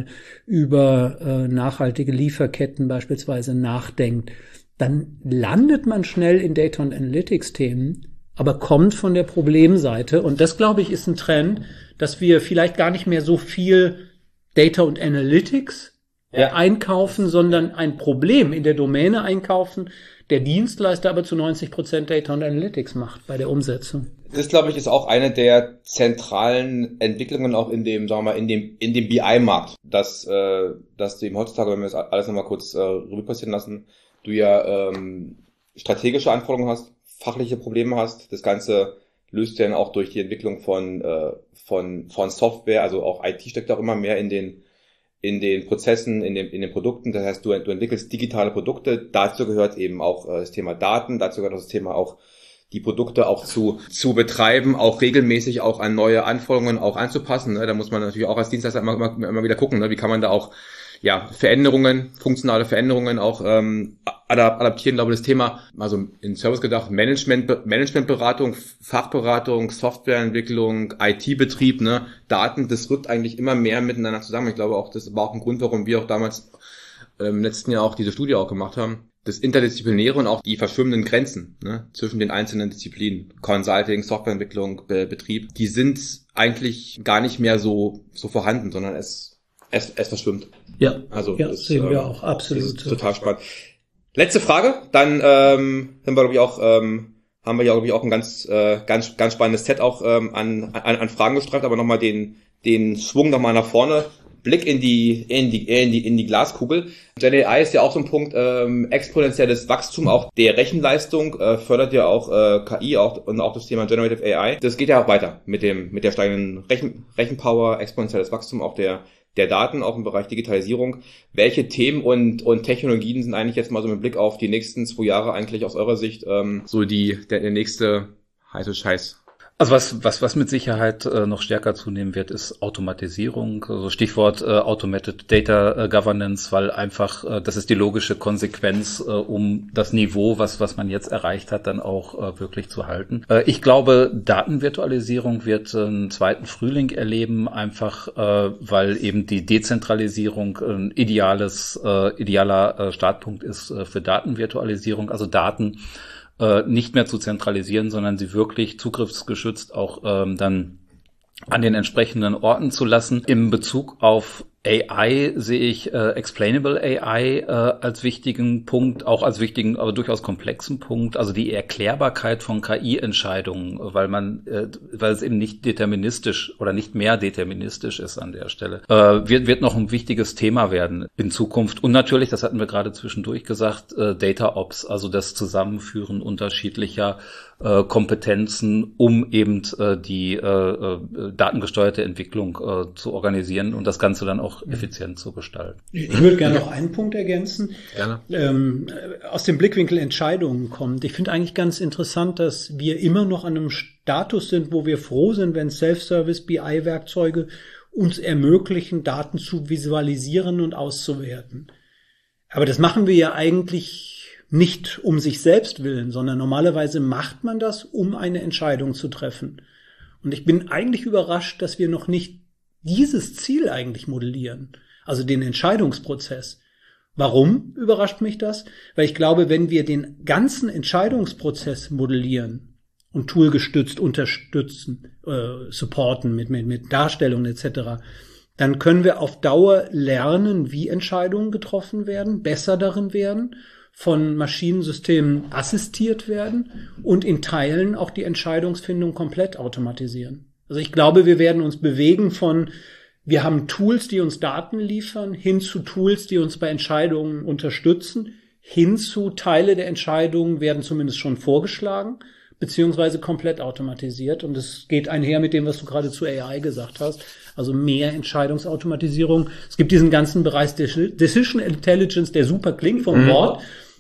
über äh, nachhaltige Lieferketten beispielsweise nachdenkt, dann landet man schnell in Data und Analytics Themen, aber kommt von der Problemseite. Und das, glaube ich, ist ein Trend, dass wir vielleicht gar nicht mehr so viel Data und Analytics ja. einkaufen, sondern ein Problem in der Domäne einkaufen, der Dienstleister aber zu neunzig Prozent Data und Analytics macht bei der Umsetzung. Das, glaube ich, ist auch eine der zentralen Entwicklungen auch in dem, sagen wir mal, in dem, in dem B I-Markt, dass, äh, dass du eben heutzutage, wenn wir das alles nochmal kurz äh, Revue passieren lassen, du ja ähm, strategische Anforderungen hast, fachliche Probleme hast. Das Ganze löst du dann auch durch die Entwicklung von, äh, von, von Software, also auch I T steckt auch immer mehr in den, in den Prozessen, in den, in den Produkten. Das heißt, du, du entwickelst digitale Produkte. Dazu gehört eben auch äh, das Thema Daten. Dazu gehört auch das Thema auch, die Produkte auch zu, zu betreiben, auch regelmäßig auch an neue Anforderungen auch anzupassen. Ne? Da muss man natürlich auch als Dienstleister immer, immer, immer wieder gucken, ne? Wie kann man da auch, ja, Veränderungen, funktionale Veränderungen auch ähm, adaptieren. Ich glaube, das Thema, also in Service gedacht, Management, Managementberatung, Fachberatung, Softwareentwicklung, I T-Betrieb, ne, Daten, das rückt eigentlich immer mehr miteinander zusammen. Ich glaube auch, das war auch ein Grund, warum wir auch damals äh, im letzten Jahr auch diese Studie auch gemacht haben. Das Interdisziplinäre und auch die verschwimmenden Grenzen, ne, zwischen den einzelnen Disziplinen, Consulting, Softwareentwicklung, Be- Betrieb, die sind eigentlich gar nicht mehr so so vorhanden, sondern es es, es verschwimmt. Ja, also ja, das sehen ähm, wir auch absolut. Total spannend. Letzte Frage, dann ähm, haben wir glaube ich auch ähm, haben wir ja glaube ich auch ein ganz äh, ganz ganz spannendes Set auch ähm, an, an an Fragen gestreift, aber nochmal den den Schwung nochmal nach vorne. Blick in die in die in die in die Glaskugel. Gen A I ist ja auch so ein Punkt, ähm, exponentielles Wachstum auch der Rechenleistung äh, fördert ja auch äh, K I auch und auch das Thema Generative A I. Das geht ja auch weiter mit dem mit der steigenden Rechen, Rechenpower, exponentielles Wachstum auch der der Daten, auch im Bereich Digitalisierung. Welche Themen und und Technologien sind eigentlich jetzt mal so mit Blick auf die nächsten zwei Jahre eigentlich aus eurer Sicht ähm, so die der, der nächste heiße Scheiß? Also was was was mit Sicherheit äh, noch stärker zunehmen wird, ist Automatisierung. Also Stichwort äh, Automated Data äh, Governance, weil einfach äh, das ist die logische Konsequenz, äh, um das Niveau, was was man jetzt erreicht hat, dann auch äh, wirklich zu halten. Äh, ich glaube, Datenvirtualisierung wird äh, einen zweiten Frühling erleben, einfach äh, weil eben die Dezentralisierung ein ideales äh, idealer äh, Startpunkt ist äh, für Datenvirtualisierung, also Daten nicht mehr zu zentralisieren, sondern sie wirklich zugriffsgeschützt auch ähm, dann an den entsprechenden Orten zu lassen. Im Bezug auf A I sehe ich äh, Explainable A I äh, als wichtigen Punkt, auch als wichtigen, aber durchaus komplexen Punkt, also die Erklärbarkeit von K I-Entscheidungen, weil man, äh, weil es eben nicht deterministisch oder nicht mehr deterministisch ist an der Stelle, äh, wird wird noch ein wichtiges Thema werden in Zukunft. Und natürlich, das hatten wir gerade zwischendurch gesagt, äh, Data Ops, also das Zusammenführen unterschiedlicher äh, Kompetenzen, um eben äh, die äh, äh, datengesteuerte Entwicklung äh, zu organisieren und das Ganze dann auch effizient zu gestalten. Ich würde gerne noch einen Punkt ergänzen, gerne. Ähm, aus dem Blickwinkel Entscheidungen kommt. Ich finde eigentlich ganz interessant, dass wir immer noch an einem Status sind, wo wir froh sind, wenn Self-Service B I-Werkzeuge uns ermöglichen, Daten zu visualisieren und auszuwerten. Aber das machen wir ja eigentlich nicht um sich selbst willen, sondern normalerweise macht man das, um eine Entscheidung zu treffen. Und ich bin eigentlich überrascht, dass wir noch nicht dieses Ziel eigentlich modellieren, also den Entscheidungsprozess. Warum überrascht mich das? Weil ich glaube, wenn wir den ganzen Entscheidungsprozess modellieren und toolgestützt unterstützen, äh, supporten mit, mit, mit Darstellungen et cetera, dann können wir auf Dauer lernen, wie Entscheidungen getroffen werden, besser darin werden, von Maschinensystemen assistiert werden und in Teilen auch die Entscheidungsfindung komplett automatisieren. Also ich glaube, wir werden uns bewegen von, wir haben Tools, die uns Daten liefern, hin zu Tools, die uns bei Entscheidungen unterstützen, hin zu Teile der Entscheidungen werden zumindest schon vorgeschlagen, beziehungsweise komplett automatisiert. Und es geht einher mit dem, was du gerade zu A I gesagt hast, also mehr Entscheidungsautomatisierung. Es gibt diesen ganzen Bereich Decision Intelligence, der super klingt vom mhm. Wort,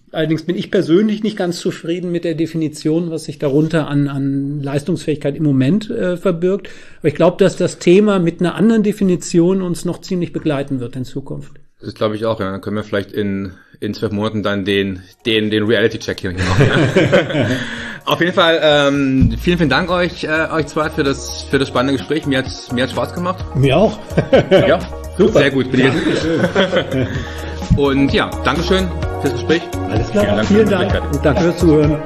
Allerdings bin ich persönlich nicht ganz zufrieden mit der Definition, was sich darunter an, an Leistungsfähigkeit im Moment äh, verbirgt. Aber ich glaube, dass das Thema mit einer anderen Definition uns noch ziemlich begleiten wird in Zukunft. Das glaube ich auch, ja. Dann können wir vielleicht in, in zwölf Monaten dann den, den, den Reality-Check hier machen. Ja. Auf jeden Fall, ähm, vielen, vielen Dank euch, äh, euch zwei für das, für das spannende Gespräch. Mir hat's, mir hat's Spaß gemacht. Mir auch. Ja, super. Sehr gut. Bin ich jetzt. Und ja, Dankeschön fürs Gespräch. Alles klar. Dank vielen Dank und danke fürs Zuhören.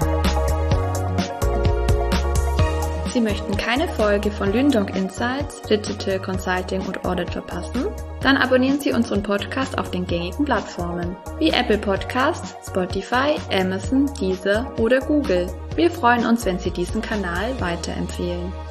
Sie möchten keine Folge von Lünendonk Insights, Digital Consulting und Audit verpassen? Dann abonnieren Sie unseren Podcast auf den gängigen Plattformen wie Apple Podcasts, Spotify, Amazon, Deezer oder Google. Wir freuen uns, wenn Sie diesen Kanal weiterempfehlen.